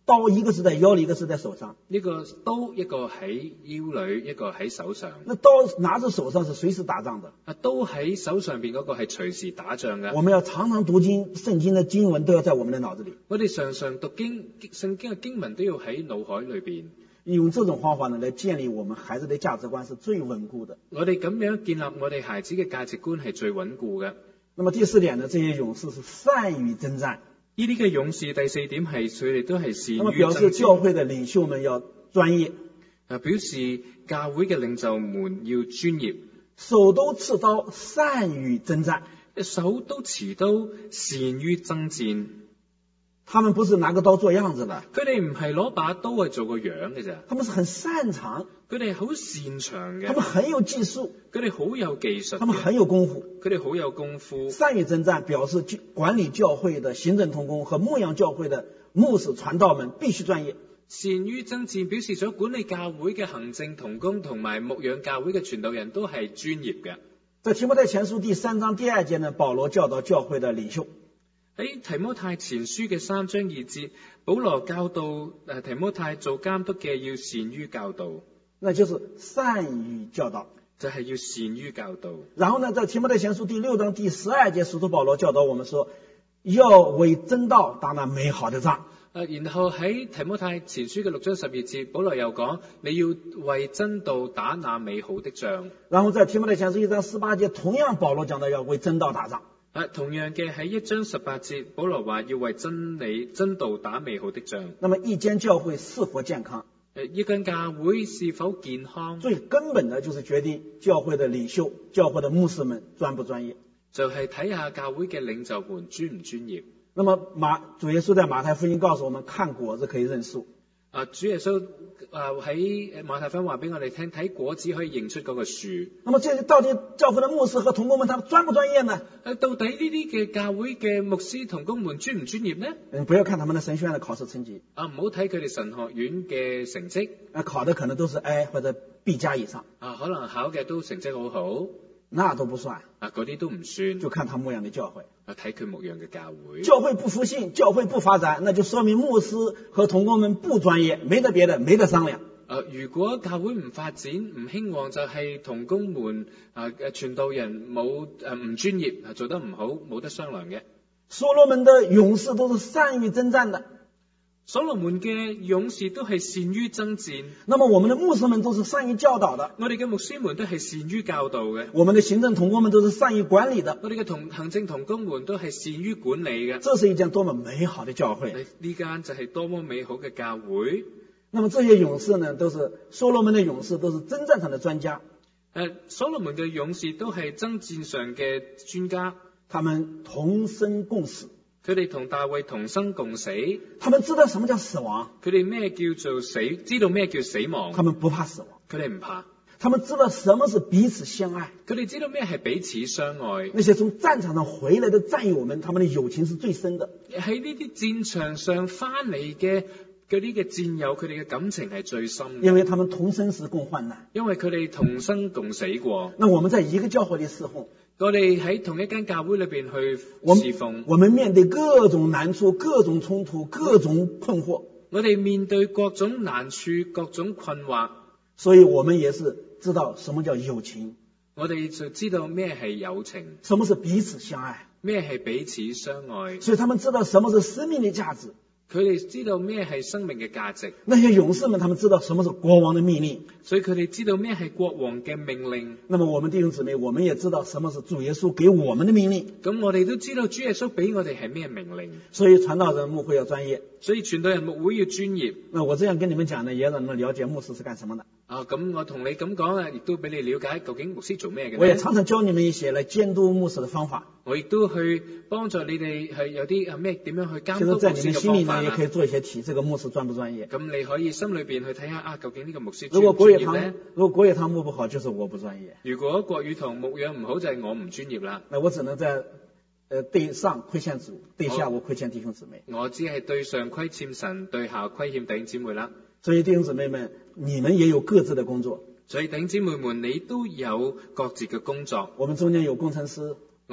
刀一個是在腰裏，一個是在手上。 呢個刀一個喺腰裏，一個喺手上。 那刀拿在手上是隨時打仗的。 刀喺手上邊嗰個係隨時打仗嘅。 我們要常常讀聖經的經文都要在我們的腦子裏。 我哋常常讀聖經嘅經文都要喺腦海裏邊。 用這種方法呢，來建立我們孩子的價值觀是最穩固的。 我哋咁樣建立我哋孩子嘅價值觀係最穩固嘅。 那麼第四點呢，這些勇士是善於征戰。 呢啲嘅勇士第四點係佢哋都係善於征戰。 那麼表示教會的領袖們要專業。 表示教會嘅領袖們要專業。 手都持刀，善於征戰。 手都持刀，善於征戰。 他們不是拿個刀做樣子的， 佢哋唔係攞把刀去做個樣嘅咋， 他們是很擅長， 佢哋好擅長嘅， 他們很有技術， 佢哋好有技術， 他們很有功夫， 佢哋好有功夫。 善於征戰表示管理教會的行政同工和牧養教會的牧師傳道們必須專業。 善於征戰表示咗管理教會嘅行政同工同埋牧養教會嘅傳道人都係專業嘅。 在提摩太前書第3章第2節呢，保羅教導教會的領袖。 喺提摩太前書嘅3章2節，保羅教導提摩太做監督嘅要善於教導， 那就是善於教導， 就係要善於教導。 然後呢，在提摩太前書第6章第12節，使徒保羅教導我們說，要為真道打那美好的仗。 然後喺提摩太前書嘅6章12節，保羅又講你要為真道打那美好的仗。 然後在提摩太前書1章18節，同樣保羅講到要為真道打仗。 同樣嘅喺1章18節，保羅話要為真道打美好的仗。 那麼一間教會是否健康？ 一間教會是否健康？ 最根本的就是決定教會的領袖、教會的牧師們專不專業。 就係睇下教會嘅領袖們專唔專業。 那麼主耶穌在馬太福音告訴我們，看果子可以認樹。 主耶穌喺馬太福音話俾我哋聽，睇果子可以認出嗰個樹。 那麼這到底教會的牧師和同工們，他們專不專業呢？ 到底呢啲嘅教會嘅牧師同工們專唔專業呢？ 不要看他們的神學院的考試成績。 唔好睇佢哋神學院嘅成績。 考的可能都是 A 或者 B 加以上。 可能考嘅都成績好好。 那都不算。 嗰啲都唔算。 就看他牧養的教會。 睇佢牧養嘅教會。 教會不復興，教會不發展，那就說明牧師和同工們不專業，沒得別的，沒得商量。 如果教會唔發展唔興旺，就係同工們傳道人冇唔專業，做得唔好，冇得商量嘅。 所羅門的勇士都是善於征戰的。 所羅門嘅勇士都係善於征戰。 那麼我們的牧師們都是善於教導的。 我哋嘅牧師們都係善於教導嘅。 我們的行政同工們都是善於管理的。 我哋嘅行政同工們都係善於管理嘅。 這是一件多麼美好的教會！ 呢間就係多麼美好嘅教會。 那麼這些勇士呢，都是所羅門的勇士，都是征戰上的專家。 所羅門嘅勇士都係征戰上嘅專家。 他們同生共死。 佢哋同大衛同生共死。 他們知道什麼叫死亡。 佢哋咩叫做死？知道咩叫死亡。 他們不怕死亡。 佢哋唔怕。 他們知道什麼是彼此相愛。 佢哋知道咩係彼此相愛。 那些從戰場上回來的戰友們，他們的友情是最深的。 喺呢啲戰場上翻嚟嘅嗰啲嘅戰友，佢哋嘅感情係最深嘅。 因為他們同生時共患難。 因為佢哋同生共死過。 那我們在一個教會裏侍奉。 我哋喺同一間教會裏邊去侍奉。 我們面對各種難處、各種衝突、各種困惑。 我哋面對各種難處、各種困惑。 所以我們也是知道什麼叫友情。 我哋就知道咩係友情。 什麼是彼此相愛。 咩係彼此相愛。 所以他們知道什麼是生命的價值。 佢哋知道咩係生命嘅價值。 那些勇士們，他們知道什麼是國王的命令。 所以佢哋知道咩係國王嘅命令。 那麼我們弟兄姊妹，我們也知道什麼是主耶穌給我們的命令。 咁我哋都知道主耶穌俾我哋係咩命令。 所以傳道人牧會要專業。 所以傳道人牧會要專業。 那我這樣跟你們講呢，也讓你們了解牧師是幹什麼的。 咁我同你咁講啊，亦都俾你了解究竟牧師做咩嘅。 我也常常教你們一些來監督牧師的方法。 我亦都去幫助你哋係有啲咩點樣去監督牧師嘅方法。 其實在你們心裏呢，也可以做一些題，這個牧師專不專業？ 咁你可以心裏邊去睇下究竟呢個牧師專唔專業呢？ 如果國語堂牧不好，就是我不專業。 如果國語堂牧養唔好，就係我唔專業啦。 那我只能在對上虧欠主，對下我虧欠弟兄姊妹。 我只係對上虧欠神，對下虧欠弟兄姊妹啦。 所以弟兄姊妹們，你們也有各自的工作。 所以弟兄姊妹們，你都有各自嘅工作。 我們中間有工程師，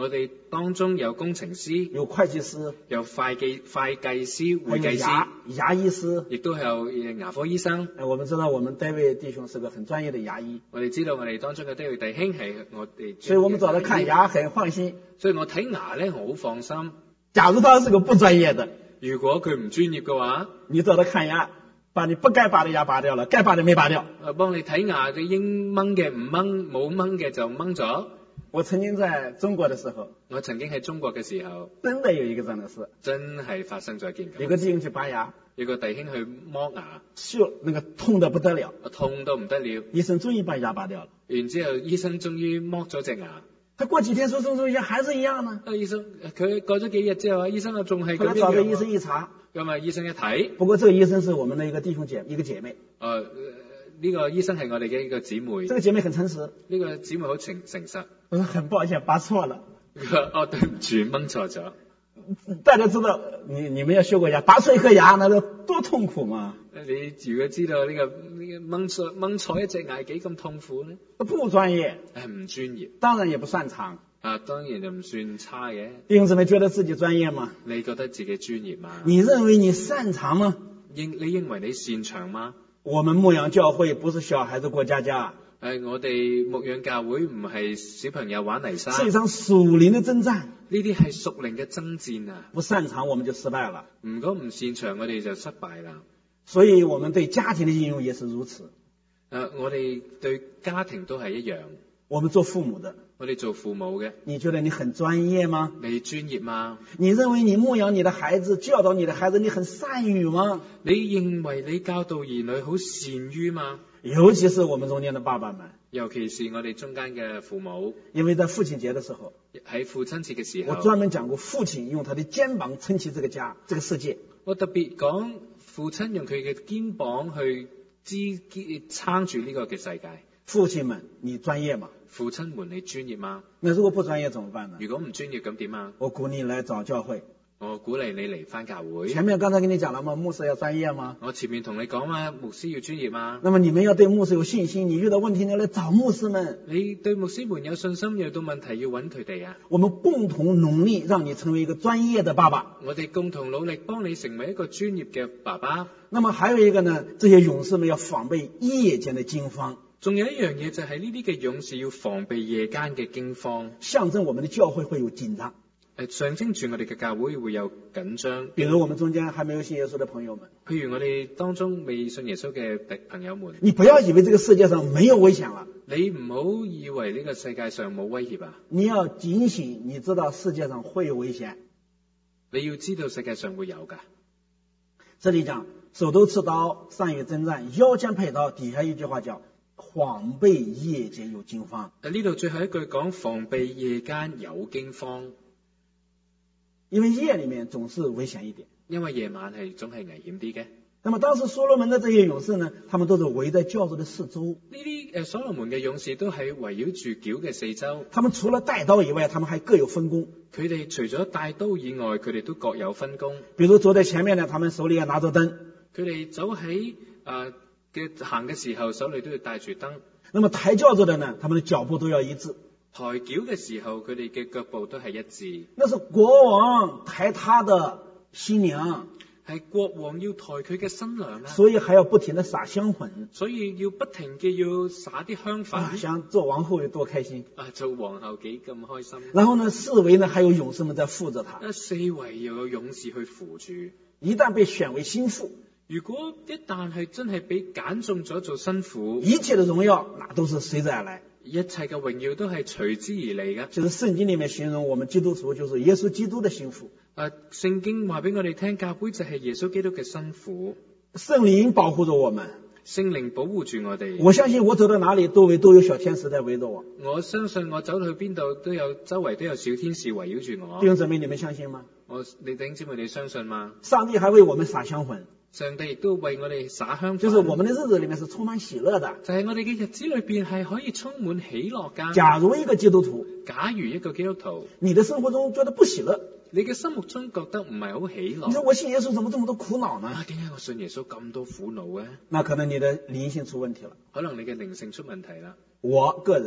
我哋當中有工程師， 有會計師， 有會計師、會計師， 牙醫師， 亦都有牙科醫生。 我們知道我們戴維弟兄是個很專業的牙醫， 我哋知道我哋當中嘅戴維弟兄係我哋， 所以我們找他看牙很放心。 所以我睇牙咧，我好放心。 假如他是個不專業的， 如果佢唔專業嘅話， 你找他看牙，把你不該拔的牙拔掉了，該拔的沒拔掉。 幫你睇牙，你應掹嘅唔掹，冇掹嘅就掹咗。 我曾經在中國的時候， 我曾經喺中國嘅時候， 真的有一個這樣的事， 真係發生咗一件咁。 有個弟兄去拔牙， 有個弟兄去剝牙， 那個痛得不得了， 痛到唔得了。 醫生終於把牙拔掉了， 然之後醫生終於剝咗隻牙。 他過幾天說鬆鬆一下還是一樣呢？ 醫生佢過咗幾日之後，醫生仲係咁樣。 後來找個醫生一查， 咁啊醫生一睇， 不過這個醫生是我們的一個弟兄一個姐妹。 呢個醫生係我哋嘅一個姊妹。 這個姐妹很誠實， 呢個姊妹好誠實。 我說很抱歉，拔錯了。 哦，對唔住，掹錯咗。 大家知道，你們要學過牙，拔錯一顆牙，那都多痛苦嘛！ 你如果知道呢個掹錯一隻牙幾咁痛苦呢？ 不專業， 唔專業， 當然也不擅長。 當然就唔算差嘅。 弟兄姊妹覺得自己專業嗎？ 你覺得自己專業嗎？ 你認為你擅長嗎？ 你認為你擅長嗎？ 我們牧養教會不是小孩子過家家。 我哋牧養教會唔係小朋友玩泥沙， 是一場屬靈的征戰。 呢啲係屬靈嘅爭戰啊！ 不擅長我們就失敗了。 如果唔擅長，我哋就失敗啦。 所以我們對家庭的應用也是如此。 我哋對家庭都係一樣。 我們做父母的， 我哋做父母嘅， 你覺得你很專業嗎？ 你專業嗎？ 你認為你牧養你的孩子、教導你的孩子，你很善於嗎？ 你認為你教導兒女好善於嗎？ 尤其是我們中間的爸爸們， 尤其是我哋中間嘅父母， 因為在父親節的時候， 喺父親節嘅時候， 我專門講過父親用他的肩膀撐起這個家、這個世界。 我特別講父親用佢嘅肩膀去撐住呢個嘅世界。 父親們，你專業嗎？ 父親們，你專業嗎？ 那如果不專業怎麼辦呢？ 如果唔專業咁點啊？ 我鼓勵你來找教會。 我鼓勵你嚟返教會。 前面剛才跟你講了嗎？牧師要專業嗎？ 我前面同你講嘛，牧師要專業嘛。 那麼你們要對牧師有信心，你遇到問題你要來找牧師們。 你對牧師們有信心，遇到問題要揾佢哋啊。 我們共同努力，讓你成為一個專業的爸爸。 我哋共同努力，幫你成為一個專業嘅爸爸。 那麼還有一個呢，這些勇士們要防備夜間的驚慌。 仲有一樣嘢就係呢啲嘅勇士要防備夜間嘅驚慌， 象徵我們的教會會有緊張。 象徵住我哋嘅教會會有緊張。 比如我們中間還沒有信耶穌的朋友們， 譬如我哋當中未信耶穌嘅朋友們， 你不要以為這個世界上沒有危險了。 你唔好以為呢個世界上冇威脅啊！ 你要警醒，你知道世界上會有危險。 你要知道世界上會有㗎。 這裡講手都持刀，善於征戰，腰間佩刀，底下一句話叫防備夜間有驚慌。 呢度最後一句講防備夜間有驚慌， 因為夜裡面總是危險一點， 因為夜晚係總係危險啲嘅。 那麼當時所羅門的這些勇士呢，他們都是圍在教主的四周。 呢啲所羅門嘅勇士都係圍繞住廟嘅四周。 他們除了帶刀以外，他們還各有分工。 佢哋除咗帶刀以外，佢哋都各有分工。 比如走在前面呢，他們手裡要拿着燈。 佢哋走喺行嘅時候，手裡都要帶住燈。 那麼抬轎子的呢，他們的腳步都要一致。 抬轎嘅時候，佢哋嘅腳步都係一致。 那是國王抬他的新娘， 係國王要抬佢嘅新娘啊， 所以還要不停地撒香粉， 所以要不停嘅要撒啲香粉。 想做王后有多開心啊！做皇后幾咁開心。 然後呢，四圍呢還有勇士們在扶着他。 四圍又有勇士去扶住。 一旦被選為新婦， 如果一旦係真係被揀中咗做新婦， 一切的榮耀那都是隨之而來， 一切嘅榮耀都係隨之而嚟嘅。 就是聖經裡面形容我們基督徒就是耶穌基督的新婦。 聖經話俾我哋聽，教會就係耶穌基督嘅新婦。 聖靈保護着我們， 聖靈保護住我哋。 我相信我走到哪裡周圍都有小天使在圍着我。 我相信我走到去邊度都有周圍都有小天使圍繞住我。 弟兄姊妹，你們相信嗎？ 你弟兄姊妹，你相信嗎？ 上帝還為我們撒香粉， 上帝亦都為我哋撒香粉， 就是我們的日子裡面是充滿喜樂的。 就係我哋嘅日子裏邊係可以充滿喜樂噶。 假如一個基督徒， 假如一個基督徒， 你的生活中覺得不喜樂， 你嘅心目中覺得唔係好喜樂， 你說我信耶穌怎麼這麼多苦惱呢？ 點解我信耶穌咁多苦惱呢？ 那可能你的靈性出問題了， 可能你嘅靈性出問題啦。 我個人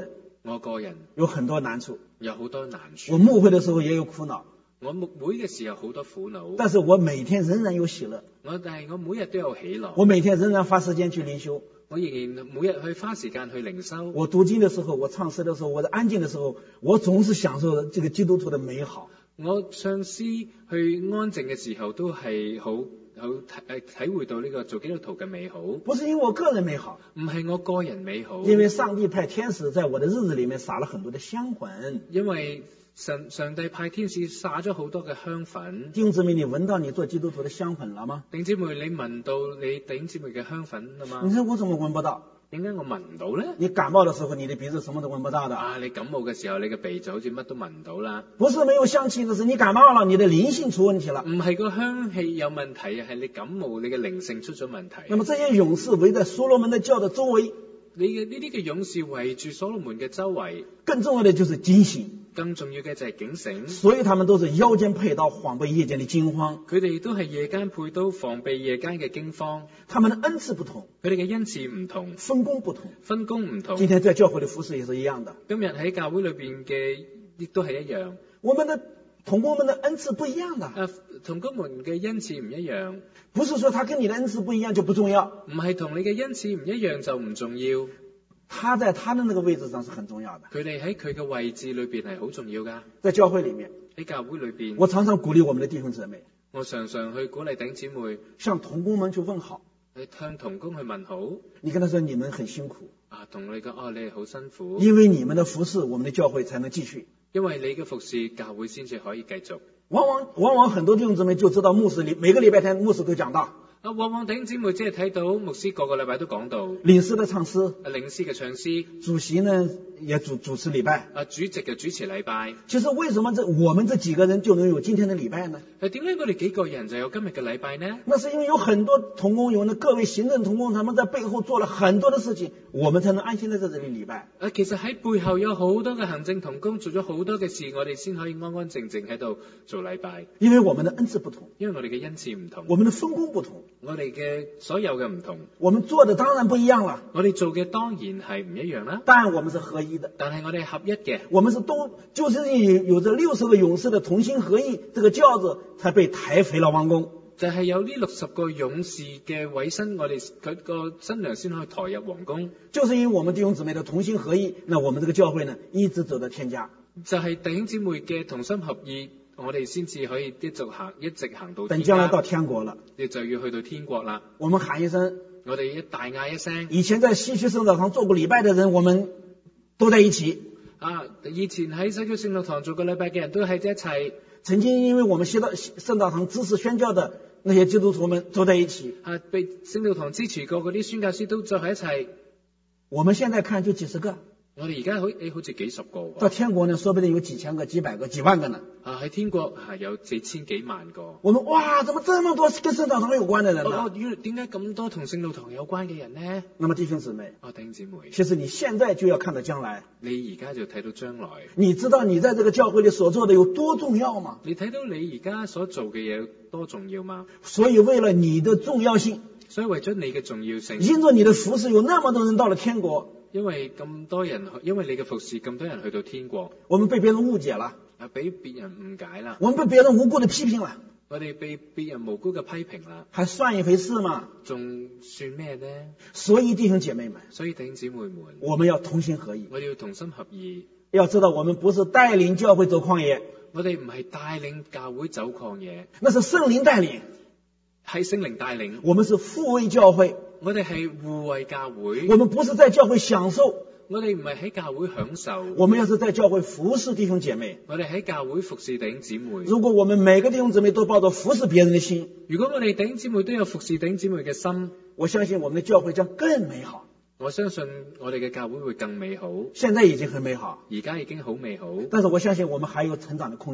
我個人有很多難處， 有好多難處。 我牧會的時候也有苦惱， 我牧會嘅時候好多苦惱， 但是我每天仍然有喜樂， 但係我每日都有喜樂。 我每天仍然花時間去靈修， 我仍然每日去花時間去靈修。 我讀經的時候，我唱詩的時候，我在安靜的時候，我總是享受這個基督徒的美好。 我唱詩去安靜嘅時候，都係好體會到呢個做基督徒嘅美好。 不是因為我個人美好， 唔係我個人美好， 因為上帝派天使在我的日子裏面撒了很多的香粉。 因為上帝派天使撒咗好多嘅香粉。 弟兄姊妹，你聞到你做基督徒的香粉了嗎？ 弟兄姊妹，你聞到你弟兄姊妹嘅香粉啦嘛？ 你說我怎麼聞不到？ 點解我聞唔到呢？ 你感冒的時候，你的鼻子什麼都聞不到的。 你感冒嘅時候，你嘅鼻就好似乜都聞唔到啦。 不是沒有香氣，是你感冒了，你的靈性出問題了。 唔係個香氣有問題，係你感冒，你嘅靈性出咗問題。 那麼這些勇士圍在所羅門的教的周圍， 呢啲嘅勇士圍住所羅門嘅周圍， 更重要的就是警醒。 更重要嘅就係警醒。 所以他們都是腰間佩刀，防備夜間的驚慌。 佢哋都係夜間佩刀，防備夜間嘅驚慌。 他們的恩賜不同， 佢哋嘅恩賜唔同， 分工不同， 分工唔同。 今天在教會的服事也是一樣的。 今日喺教會裏邊嘅亦都係一樣。 我們的同工們的恩賜不一樣的。 同工們嘅恩賜唔一樣。 不是說他跟你的恩賜不一樣就不重要。 唔係同你嘅恩賜唔一樣就唔重要。 他在他的那個位置上是很重要的。 佢哋喺佢嘅位置裏邊係好重要噶。 在教會裏面， 喺教會裏邊， 我常常鼓勵我們的弟兄姊妹， 我常常去鼓勵弟兄姊妹向同工們去問好。 去向同工去問好。 你跟他說你們很辛苦。 同你講你哋好辛苦。 因為你們的服侍，我們的教會才能繼續。 因為你嘅服侍，教會先至可以繼續。 往往很多弟兄姊妹就知道牧師每個禮拜天牧師都講道。 往往弟兄姊妹即係睇到牧師個個禮拜都講道。 領詩的唱詩。 領詩嘅唱詩。 主席呢也主持禮拜。 主席就主持禮拜。 其實為什麼我們這幾個人就能有今天的禮拜呢？ 點解我哋幾個人就有今日嘅禮拜呢？ 那是因為有很多同工，有各位行政同工，他們在背後做了很多的事情，我們才能安心在這裡禮拜。 其實喺背後有好多嘅行政同工做咗好多嘅事，我哋先可以安安靜靜喺度做禮拜。 因為我們的恩賜不同， 因為我哋嘅恩賜唔同， 我們的分工不同， 我哋嘅所有嘅唔同， 我們做的當然不一樣了。 我哋做嘅當然係唔一樣啦。 但我們是合一的， 但係我哋係合一嘅。 我們是就是有着60個勇士的同心合意，這個轎子才被抬回了王宮。 就係有呢60個勇士嘅委身，我哋佢個新娘先可以抬入皇宮。 就是因為我們弟兄姊妹的同心合意，那我們這個教會呢，一直走到天家。 就係弟兄姊妹嘅同心合意，我哋先至可以一直行到天家。 等將來到天國了， 你就要去到天國啦。 我們喊一聲， 我哋大嗌一聲。 以前在西區聖道堂做過禮拜的人，我們都在一起。 以前喺西區聖道堂做過禮拜嘅人都喺一齊。 曾經因為我們聖道堂支持宣教的那些基督徒們都在一起。 被聖道堂支持過嗰啲宣教師都在喺一齊。 我們現在看就幾十個。 我哋而家好似幾十個。 到天國呢，說不定有幾千個、幾百個、幾萬個呢。 喺天國有幾千幾萬個。 我們哇，怎麼這麼多跟聖道堂有關的人呢？ 點解咁多同聖道堂有關嘅人呢？ 那麼弟兄姊妹， 弟兄姊妹， 其實你現在就要看到將來。 你而家就睇到將來。 你知道你在這個教會裏所做的有多重要嗎？ 你睇到你而家所做嘅嘢有多重要嗎？ 所以為了你的重要性， 所以為咗你嘅重要性， 因着你的服侍有那麼多人到了天國。 因為咁多人，因為你嘅服侍，咁多人去到天國， 我們被別人誤解了， 俾別人誤解啦， 我們被別人無辜的批評了， 我哋被別人無辜嘅批評啦， 還算一回事嗎？ 仲算咩呢？ 所以弟兄姐妹們， 所以弟兄姊妹們， 我們要同心合意， 我哋要同心合意。 要知道我們不是帶領教會走曠野， 我哋唔係帶領教會走曠野， 那是聖靈帶領， 係聖靈帶領。 我們是護衛教會， 我哋係護衛教會， 我們不是在教會享受， 我哋唔係喺教會享受， 我們要是在教會服侍弟兄姐妹， 我哋喺教會服侍弟兄姊妹。 如果我們每個弟兄姊妹都抱着服侍別人的心， 如果我哋弟兄姊妹都有服侍弟兄姊妹嘅心， 我相信我們的教會將更美好。 我相信我哋嘅教會會更美好。 現在已經很美好， 而家已經好美好， 但是我相信我們還有成長的空間。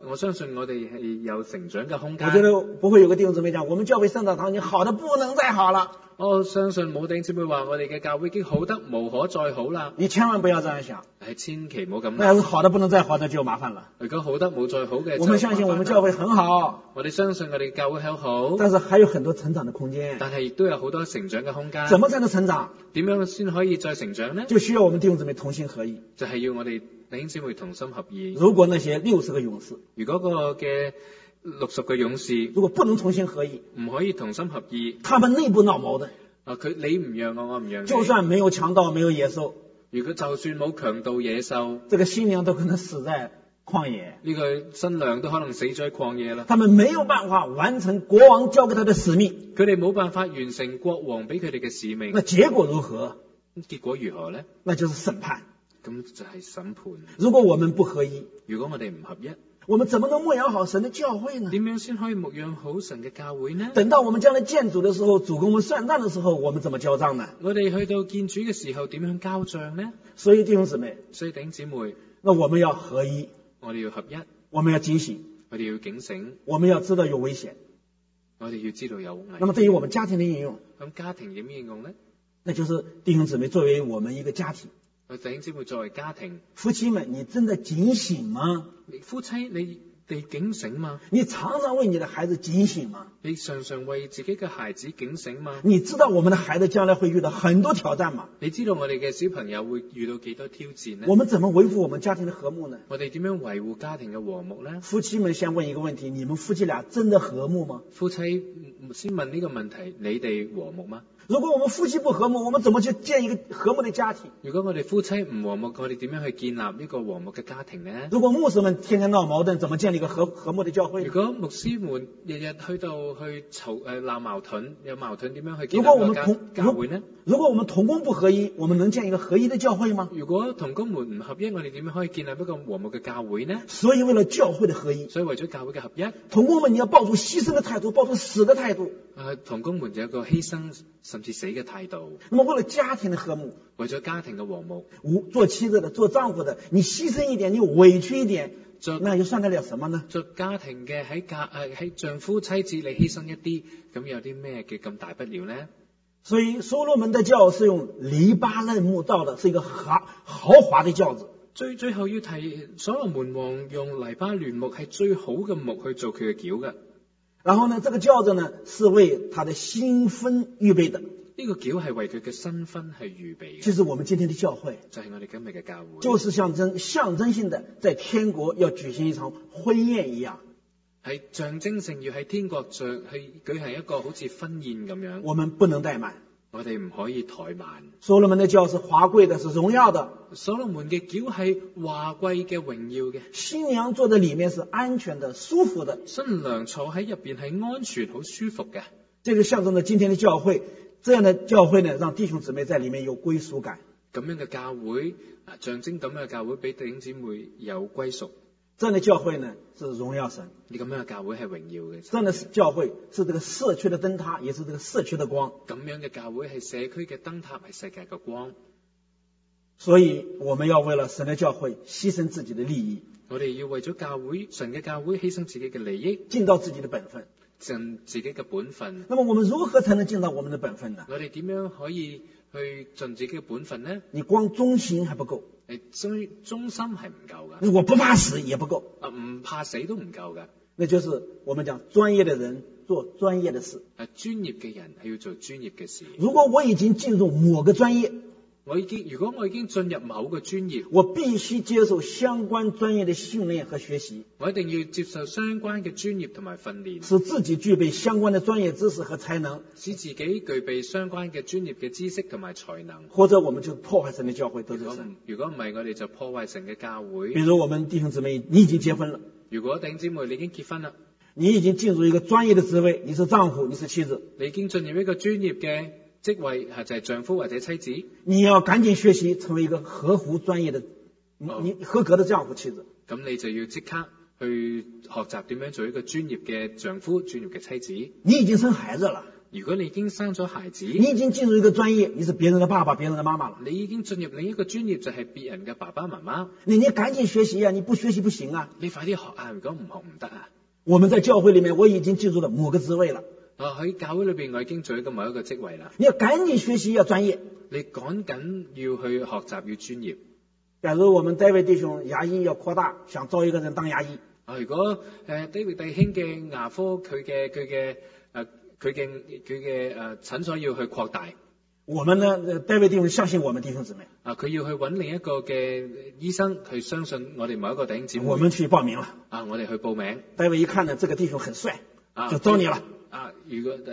我相信我哋係有成長嘅空間。 我覺得不會有個弟兄姊妹講，我們教會聖道堂已經好得不能再好了。 我相信冇弟兄姊妹話我哋嘅教會已經好得無可再好啦。 你千萬不要這樣想， 係千祈唔好咁諗。 那要是好得不能再好，那就麻煩了。 如果好得冇再好嘅， 我們相信我們教會很好， 我哋相信我哋教會好好， 但是還有很多成長的空間。 但係亦都有好多成長嘅空間。 怎麼才能成長？ 點樣先可以再成長呢？ 就需要我們弟兄姊妹同心合意。 就係要我哋弟兄姊妹同心合意。 如果那些60個勇士， 如果個嘅60個勇士， 如果不能同心合意， 唔可以同心合意， 他們內部鬧矛盾。 你唔讓我，我唔讓你。 就算沒有強盜，沒有野獸， 如果就算冇強盜野獸， 這個新娘都可能死在曠野。 呢個新娘都可能死咗喺曠野啦。 他們沒有辦法完成國王交給他的使命。 佢哋冇辦法完成國王俾佢哋嘅使命。 那結果如何？ 結果如何呢？ 那就是審判。 咁就係審判。 如果我們不合一， 如果我哋唔合一， 我們怎麼能牧養好神的教會呢？ 點樣先可以牧養好神嘅教會呢？ 等到我們將來見主的時候，主跟我們算賬的時候，我們怎麼交賬呢？ 我哋去到見主嘅時候，點樣交賬呢？ 所以弟兄姊妹， 弟兄姊妹， 那我們要合一， 我哋要合一， 我們要警醒， 我哋要警醒， 我們要知道有危險， 我哋要知道有危險。 那麼對於我們家庭的應用， 咁家庭點應用呢？ 那就是弟兄姊妹作為我們一個家庭， 弟兄姊妹作為家庭， 夫妻們，你真的警醒嗎？ 夫妻你哋警醒嗎？ 你常常為你的孩子警醒嗎？ 你常常為自己嘅孩子警醒嗎？ 你知道我們的孩子將來會遇到很多挑戰嗎？ 你知道我哋嘅小朋友會遇到幾多挑戰呢？ 我們怎麼維護我們家庭的和睦呢？ 我哋點樣維護家庭嘅和睦呢？ 夫妻們先問一個問題，你們夫妻倆真的和睦嗎？ 夫妻先問呢個問題，你哋和睦嗎？ 如果我們夫妻不和睦，我們怎麼去建一個和睦的家庭？ 如果我哋夫妻唔和睦，我哋點樣去建立呢個和睦嘅家庭呢？ 如果牧師們天天鬧矛盾，怎麼建立一個和睦的教會？ 如果牧師們日日去鬧矛盾，有矛盾點樣去建立一個教會呢？ 如果我們同工不合一，我們能建一個合一的教會嗎？ 如果同工們唔合一，我哋點樣可以建立一個和睦嘅教會呢？ 所以為了教會的合一， 所以為咗教會嘅合一， 同工們你要抱住犧牲的態度，抱住死的態度。 同工們就有個犧牲甚至死嘅態度。 那麼為了家庭的和睦， 為咗家庭嘅和睦， 做妻子的、做丈夫的，你犧牲一點，你委屈一點，那又算得了什麼呢？ 做家庭嘅喺丈夫妻子你犧牲一啲，咁有啲咩嘅咁大不了呢？ 所以所羅門的轎是用黎巴嫩木造的，是一個豪華的轎子。 最後要提所羅門王用黎巴嫩木係最好嘅木去做佢嘅轎嘅。 然後呢，這個轎子呢是為他的新婚預備的。 呢個轎係為佢嘅新婚係預備嘅。 就是我們今天的教會， 就係我哋今日嘅教會， 就是象徵性的在天國要舉行一場婚宴一樣， 係象徵性要喺天國去舉行一個好似婚宴咁樣。 我們不能怠慢， 我哋唔可以怠慢。 所羅門的轎是華貴的，是榮耀的。 所羅門嘅轎係華貴嘅、榮耀嘅。 新娘坐在裏面是安全的、舒服的。 新娘坐喺入邊係安全、好舒服嘅。 這個象徵着今天的教會，這樣的教會呢，讓弟兄姊妹在裏面有歸屬感。 咁樣嘅教會，象徵咁樣嘅教會俾弟兄姊妹有歸屬。 這樣的教會呢，是榮耀神。 你咁樣嘅教會係榮耀嘅。 這樣的教會是這個社區的燈塔，也是這個社區的光。 咁樣嘅教會係社區嘅燈塔，係世界嘅光。 所以我們要為了神的教會犧牲自己的利益。 我哋要為咗教會，神嘅教會犧牲自己嘅利益， 盡到自己的本分。 盡自己嘅本分。 那麼我們如何才能盡到我們的本分呢？ 我哋點樣可以去盡自己嘅本分呢？ 你光忠心還不夠， 忠心係唔夠噶。 如果不怕死也不夠， 唔怕死都唔夠噶。 那就是我們講專業的人做專業的事。 專業嘅人係要做專業嘅事。 如果我已經進入某個專業， 如果我已經進入某個專業， 我必須接受相關專業的訓練和學習。 我一定要接受相關嘅專業同埋訓練， 使自己具備相關的專業知識和才能， 使自己具備相關嘅專業嘅知識同埋才能。 或者我們就破壞神的教會，得罪神。 如果唔係，我哋就破壞神嘅教會。 比如我們弟兄姊妹，你已經結婚了。 如果弟兄姊妹你已經結婚啦， 你已經進入一個專業的職位，你是丈夫，你是妻子， 你已經進入一個專業嘅職位，就係丈夫或者妻子， 你要趕緊學習成為一個合乎專業的、你合格的丈夫妻子。 咁你就要即刻去學習點樣做一個專業嘅丈夫、專業嘅妻子。 你已經生孩子了， 如果你已經生咗孩子， 你已經進入一個專業，你是別人的爸爸，別人的媽媽了。 你已經進入另一個專業，就係別人嘅爸爸媽媽。 你趕緊學習啊！你不學習不行啊！ 你快啲學啊！如果唔學唔得啊！ 我們在教會裏面，我已經進入了某個職位了。 喺教會裏邊，我已經做咗某一個職位啦。 你要趕緊學習，要專業。 你趕緊要去學習，要專業。 假如我們David弟兄牙醫要擴大，想招一個人當牙醫。 如果David弟兄嘅牙科佢嘅診所要去擴大， 我們呢David弟兄相信我們弟兄姊妹。 佢要去揾另一個嘅醫生，佢相信我哋某一個弟兄姊妹。 我們去報名了。 我哋去報名。 David一看呢，這個弟兄很帥，就招你了。 如果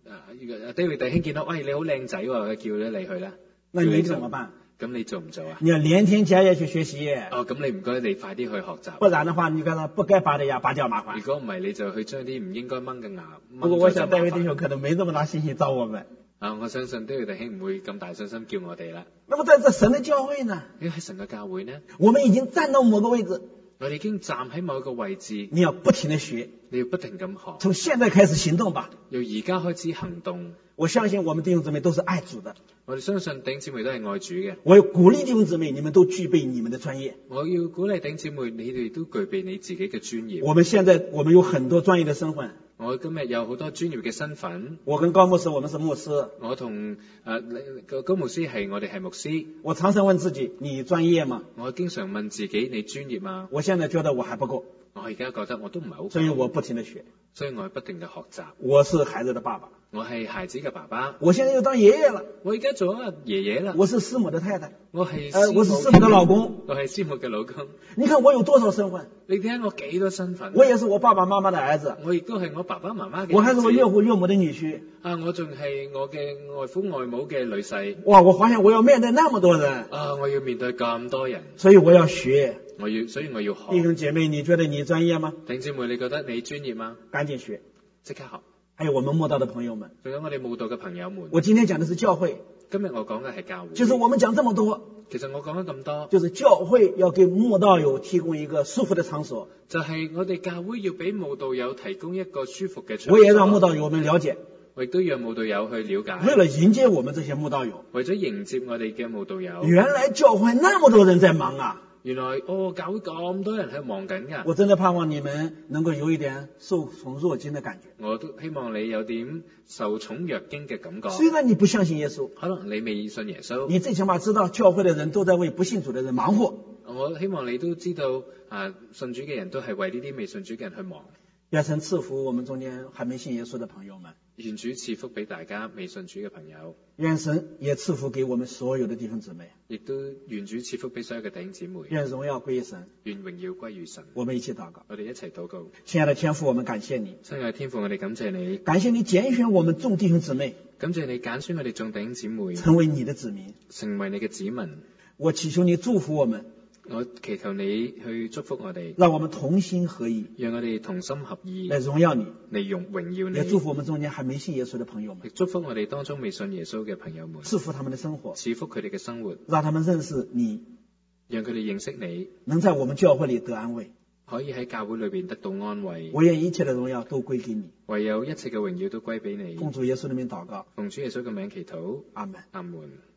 David弟兄見到，喂，你好靚仔喎，佢叫咗你去啦。 那你怎麼辦？ 咁你做唔做啊？ 你要連天假夜去學習。 咁你唔該，你快啲去學習。 不然的話，你剛才不該拔的牙拔掉麻煩。 如果唔係，你就去將啲唔應該掹嘅牙。 不過我想David弟兄可能沒這麼大信心招我們。 我相信David弟兄唔會咁大信心叫我哋啦。 那麼在這神的教會呢？ 喺神嘅教會呢？ 我們已經站到某個位置。 我哋已經站喺某一個位置。 你要不停地學。 你要不停咁學。 從現在開始行動吧。 由而家開始行動。 我相信我們弟兄姊妹都是愛主的。 我哋相信弟兄姊妹都係愛主嘅。 我要鼓勵弟兄姊妹，你們都具備你們的專業。 我要鼓勵弟兄姊妹，你哋都具備你自己嘅專業。 我們有很多專業的身份。 我今日有好多專業嘅身份。 我跟高牧師，我們是牧師。 我同高牧師我哋係牧師。 我常常問自己，你專業嗎？ 我經常問自己，你專業嗎？ 我現在覺得我還不夠。 我而家覺得我都唔係好夠。 所以我不停地學。 所以我不停地學習。 我是孩子的爸爸。 我係孩子嘅爸爸。 我現在又當爺爺了。 我而家做咗爺爺啦。 我是師母的太太。 我是師母的老公。 我係師母嘅老公。 你看我有多少身份？ 你睇下我幾多身份？ 我也是我爸爸媽媽的兒子。 我亦都係我爸爸媽媽嘅兒子。 我還是我岳父岳母的女婿。 我仲係我嘅外父外母嘅女婿。 哇！我發現我要面對那麼多人。 我要面對咁多人。 所以我要學。 所以我要學。 弟兄姐妹，你覺得你專業嗎？ 弟兄姊妹，你覺得你專業嗎？ 趕緊學， 即刻學。 還有我們慕道的朋友們， 仲有我哋慕道嘅朋友們。 我今天講的是教會。 今日我講嘅係教會。 就是我們講這麼多， 其實我講咗咁多， 就是教會要給慕道友提供一個舒服的場所。 就係我哋教會要俾慕道友提供一個舒服嘅場所。 我也讓慕道友們了解， 我亦都讓慕道友去了解。 為了迎接我們這些慕道友， 為咗迎接我哋嘅慕道友。 原來教會那麼多人在忙啊！ 原來教會咁多人喺忙緊㗎。 我真的盼望你們能夠有一點受寵若驚的感覺。 我都希望你有點受寵若驚嘅感覺。 雖然你不相信耶穌， 可能你未信耶穌， 你最起碼知道教會的人都在為不信主的人忙活。 我希望你都知道信主嘅人都係為呢啲未信主嘅人去忙。 願神賜福我們中間還沒信耶穌的朋友們。 願主賜福俾大家未信主嘅朋友。 願神也賜福給我們所有的弟兄姊妹。 亦都願主賜福俾所有嘅弟兄姊妹。 願榮耀歸於神。 願榮耀歸於神。 我們一起禱告。 我哋一齊禱告。 親愛的天父，我們感謝你。 親愛的天父，我哋感謝你。 感謝你揀選我們眾弟兄姊妹。 感謝你揀選我哋眾弟兄姊妹。 成為你的子民。 成為你嘅子民。 我祈求你祝福我們。 我祈求你去祝福我哋， 讓我們同心合意， 讓我哋同心合意來榮耀你， 嚟榮耀你， 也祝福我們中間還沒信耶穌的朋友們， 亦祝福我哋當中未信耶穌嘅朋友們， 賜福他們的生活， 賜福佢哋嘅生活， 讓他們認識你， 讓佢哋認識你， 能在我們教會裏得安慰， 可以喺教會裏邊得到安慰。 我願一切的榮耀都歸給你， 唯有一切嘅榮耀都歸俾你。 奉主耶穌的名禱告， 奉主耶穌嘅名祈禱， 阿門， 阿門。